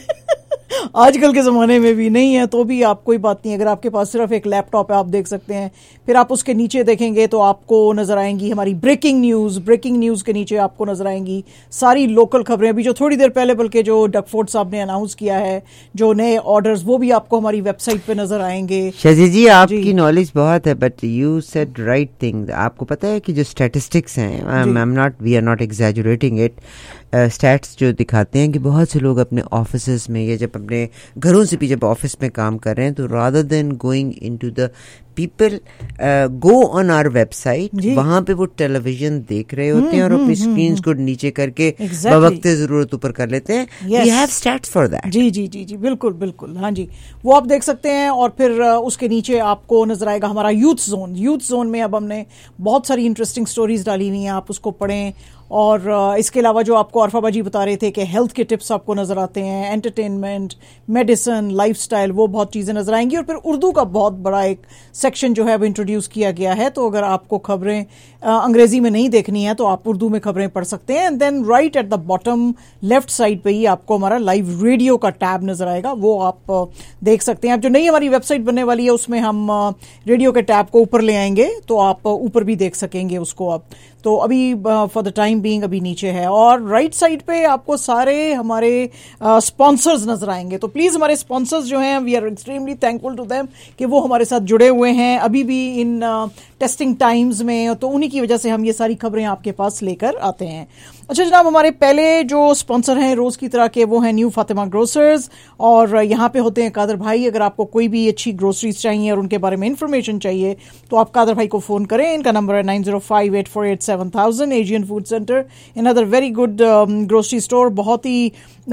آج کل کے زمانے میں بھی نہیں ہے, تو بھی آپ کوئی بات نہیں. اگر آپ کے پاس صرف ایک لیپ ٹاپ ہے آپ دیکھ سکتے ہیں. پھر آپ اس کے نیچے دیکھیں گے تو آپ کو نظر آئیں گی ہماری بریکنگ نیوز. بریکنگ نیوز کے نیچے آپ کو نظر آئیں گی ساری لوکل خبریں. ابھی جو تھوڑی دیر پہلے بلکہ جو ڈگ فورڈ صاحب نے اناؤنس کیا ہے جو نئے آرڈرز, وہ بھی آپ کو ہماری ویب سائٹ پہ نظر آئیں گے. شازیہ جی آپ کی نالج بہت ہے, but you said right thing. آپ کو پتا ہے کہ جو اسٹیٹسٹکس ہیں, we are not exaggerating it, stats جو دکھاتے ہیں کہ بہت سے لوگ اپنے آفیسز میں یا جب اپنے گھروں سے بھی جب آفس میں کام کر رہے ہیں, تو rather than going into the people go on our website, وہاں پہ وہ ٹیلی دیکھ رہے ہوتے ہیں اور اپنی اسکرینز کو نیچے کر کے بوقت ضرورت اوپر کر لیتے ہیں. We have stats for that. جی جی جی جی بالکل بالکل, ہاں جی, وہ آپ دیکھ سکتے ہیں. اور پھر اس کے نیچے آپ کو نظر آئے گا ہمارا یوتھ زون. یوتھ زون میں اب ہم نے بہت ساری انٹرسٹنگ اسٹوریز ڈالی ہوئی ہیں, آپ اس کو پڑھیں. اور اس کے علاوہ جو آپ کو عرفہ باجی بتا رہے تھے کہ ہیلتھ کے ٹپس آپ کو نظر آتے ہیں, انٹرٹینمنٹ, میڈیسن, لائف سٹائل, وہ بہت چیزیں نظر آئیں گی. اور پھر اردو کا بہت بڑا ایک سیکشن جو ہے وہ انٹروڈیوس کیا گیا ہے, تو اگر آپ کو خبریں انگریزی میں نہیں دیکھنی ہے تو آپ اردو میں خبریں پڑھ سکتے ہیں. And then right at the bottom left side پہ ہی آپ کو ہمارا لائیو ریڈیو کا ٹیب نظر آئے گا, وہ آپ دیکھ سکتے ہیں. اب جو نئی ہماری ویب سائٹ بننے والی ہے اس میں ہم ریڈیو کے ٹیب کو اوپر لے آئیں گے, تو آپ اوپر بھی دیکھ سکیں گے اس کو. اب تو ابھی فار دا ٹائم بینگ ابھی نیچے ہے. اور رائٹ سائڈ پہ آپ کو سارے ہمارے اسپانسرز نظر آئیں گے. تو پلیز ہمارے اسپانسرز جو ہیں, we are extremely thankful to them کہ وہ ہمارے ساتھ جڑے ہوئے ہیں ابھی بھی ان ٹیسٹنگ ٹائمز میں, تو انہی کی وجہ سے ہم یہ ساری خبریں آپ کے پاس لے کر آتے ہیں. اچھا جناب, ہمارے پہلے جو اسپانسر ہیں روز کی طرح کے وہ ہیں نیو فاطمہ گروسرز, اور یہاں پہ ہوتے ہیں قادر بھائی. اگر آپ کو کوئی بھی اچھی گروسریز چاہیے اور ان کے بارے میں انفارمیشن چاہیے تو آپ قادر بھائی کو فون کریں. ان کا نمبر ہے nine zero five eight four eight seven thousand. Asian food centre, اندر ویری گڈ گروسری اسٹور. بہت ہی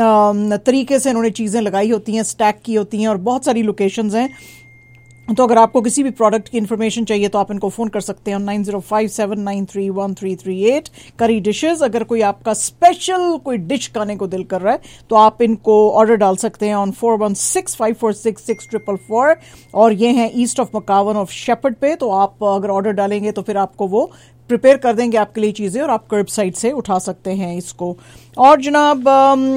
طریقے سے انہوں نے چیزیں لگائی ہوتی ہیں, اسٹیک کی ہوتی ہیں, اور بہت ساری لوکیشنز ہیں. تو اگر آپ کو کسی بھی پروڈکٹ کی انفارمیشن چاہیے تو آپ ان کو فون کر سکتے ہیں nine zero five seven nine three one three three eight. Curry dishes, اگر کوئی آپ کا اسپیشل کوئی ڈش کھانے کو دل کر رہا ہے تو آپ ان کو آرڈر ڈال سکتے ہیں on four one six five four six six triple four. اور یہ ہیں east of McCowan of Sheppard پہ. تو آپ اگر آرڈر ڈالیں گے تو پھر آپ کو وہ پریپیئر کر دیں گے آپ کے لیے چیزیں, اور آپ کرب سائٹ سے اٹھا سکتے ہیں اس کو. اور جناب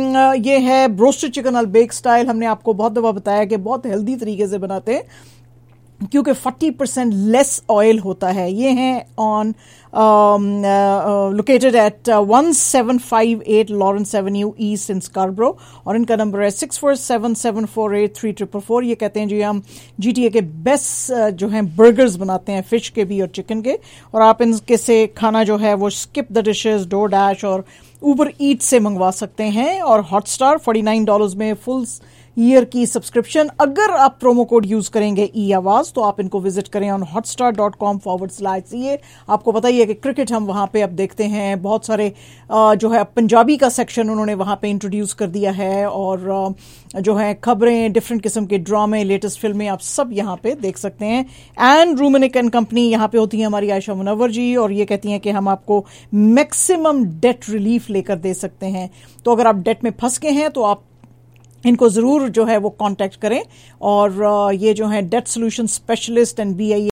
یہ ہے بروسٹڈ چکن البیک سٹائل. ہم نے آپ کو بہت دفعہ بتایا کہ بہت ہیلدی طریقے سے بناتے ہیں, क्योंकि फोर्टी परसेंट लेस ऑयल होता है। ये हैं on located at one seven five eight Lawrence avenue east in Scarborough, और इनका नंबर है six four seven seven four eight three triple four. ये कहते हैं जी हम जीटीए के बेस्ट uh, जो हैं बर्गर्स बनाते हैं, फिश के भी और चिकन के, और आप इनके से खाना जो है वो skip the dishes, DoorDash और ऊबर ईट से मंगवा सकते हैं। और हॉटस्टार फोर्टी नाइन डॉलर्स में फुल ईयर की सब्सक्रिप्शन। अगर आप प्रोमो कोड यूज करेंगे ई आवाज तो आप इनको विजिट करें on Hotstar dot com forward slash CA. आपको पता ही है कि क्रिकेट हम वहां पे अब देखते हैं, बहुत सारे जो है पंजाबी का सेक्शन उन्होंने वहां पे इंट्रोड्यूस कर दिया है, और जो है खबरें, डिफरेंट किस्म के ड्रामे, लेटेस्ट फिल्में आप सब यहाँ पे देख सकते हैं। एंड रूमनिक एंड कंपनी यहाँ पे होती है हमारी आयशा मुनव्वर जी, और ये कहती हैं कि हम आपको मैक्सिमम डेट रिलीफ लेकर दे सकते हैं। तो अगर आप डेट में फंस गए हैं तो आप इनको जरूर जो है वो कांटेक्ट करें। और ये जो है debt solution specialist and B I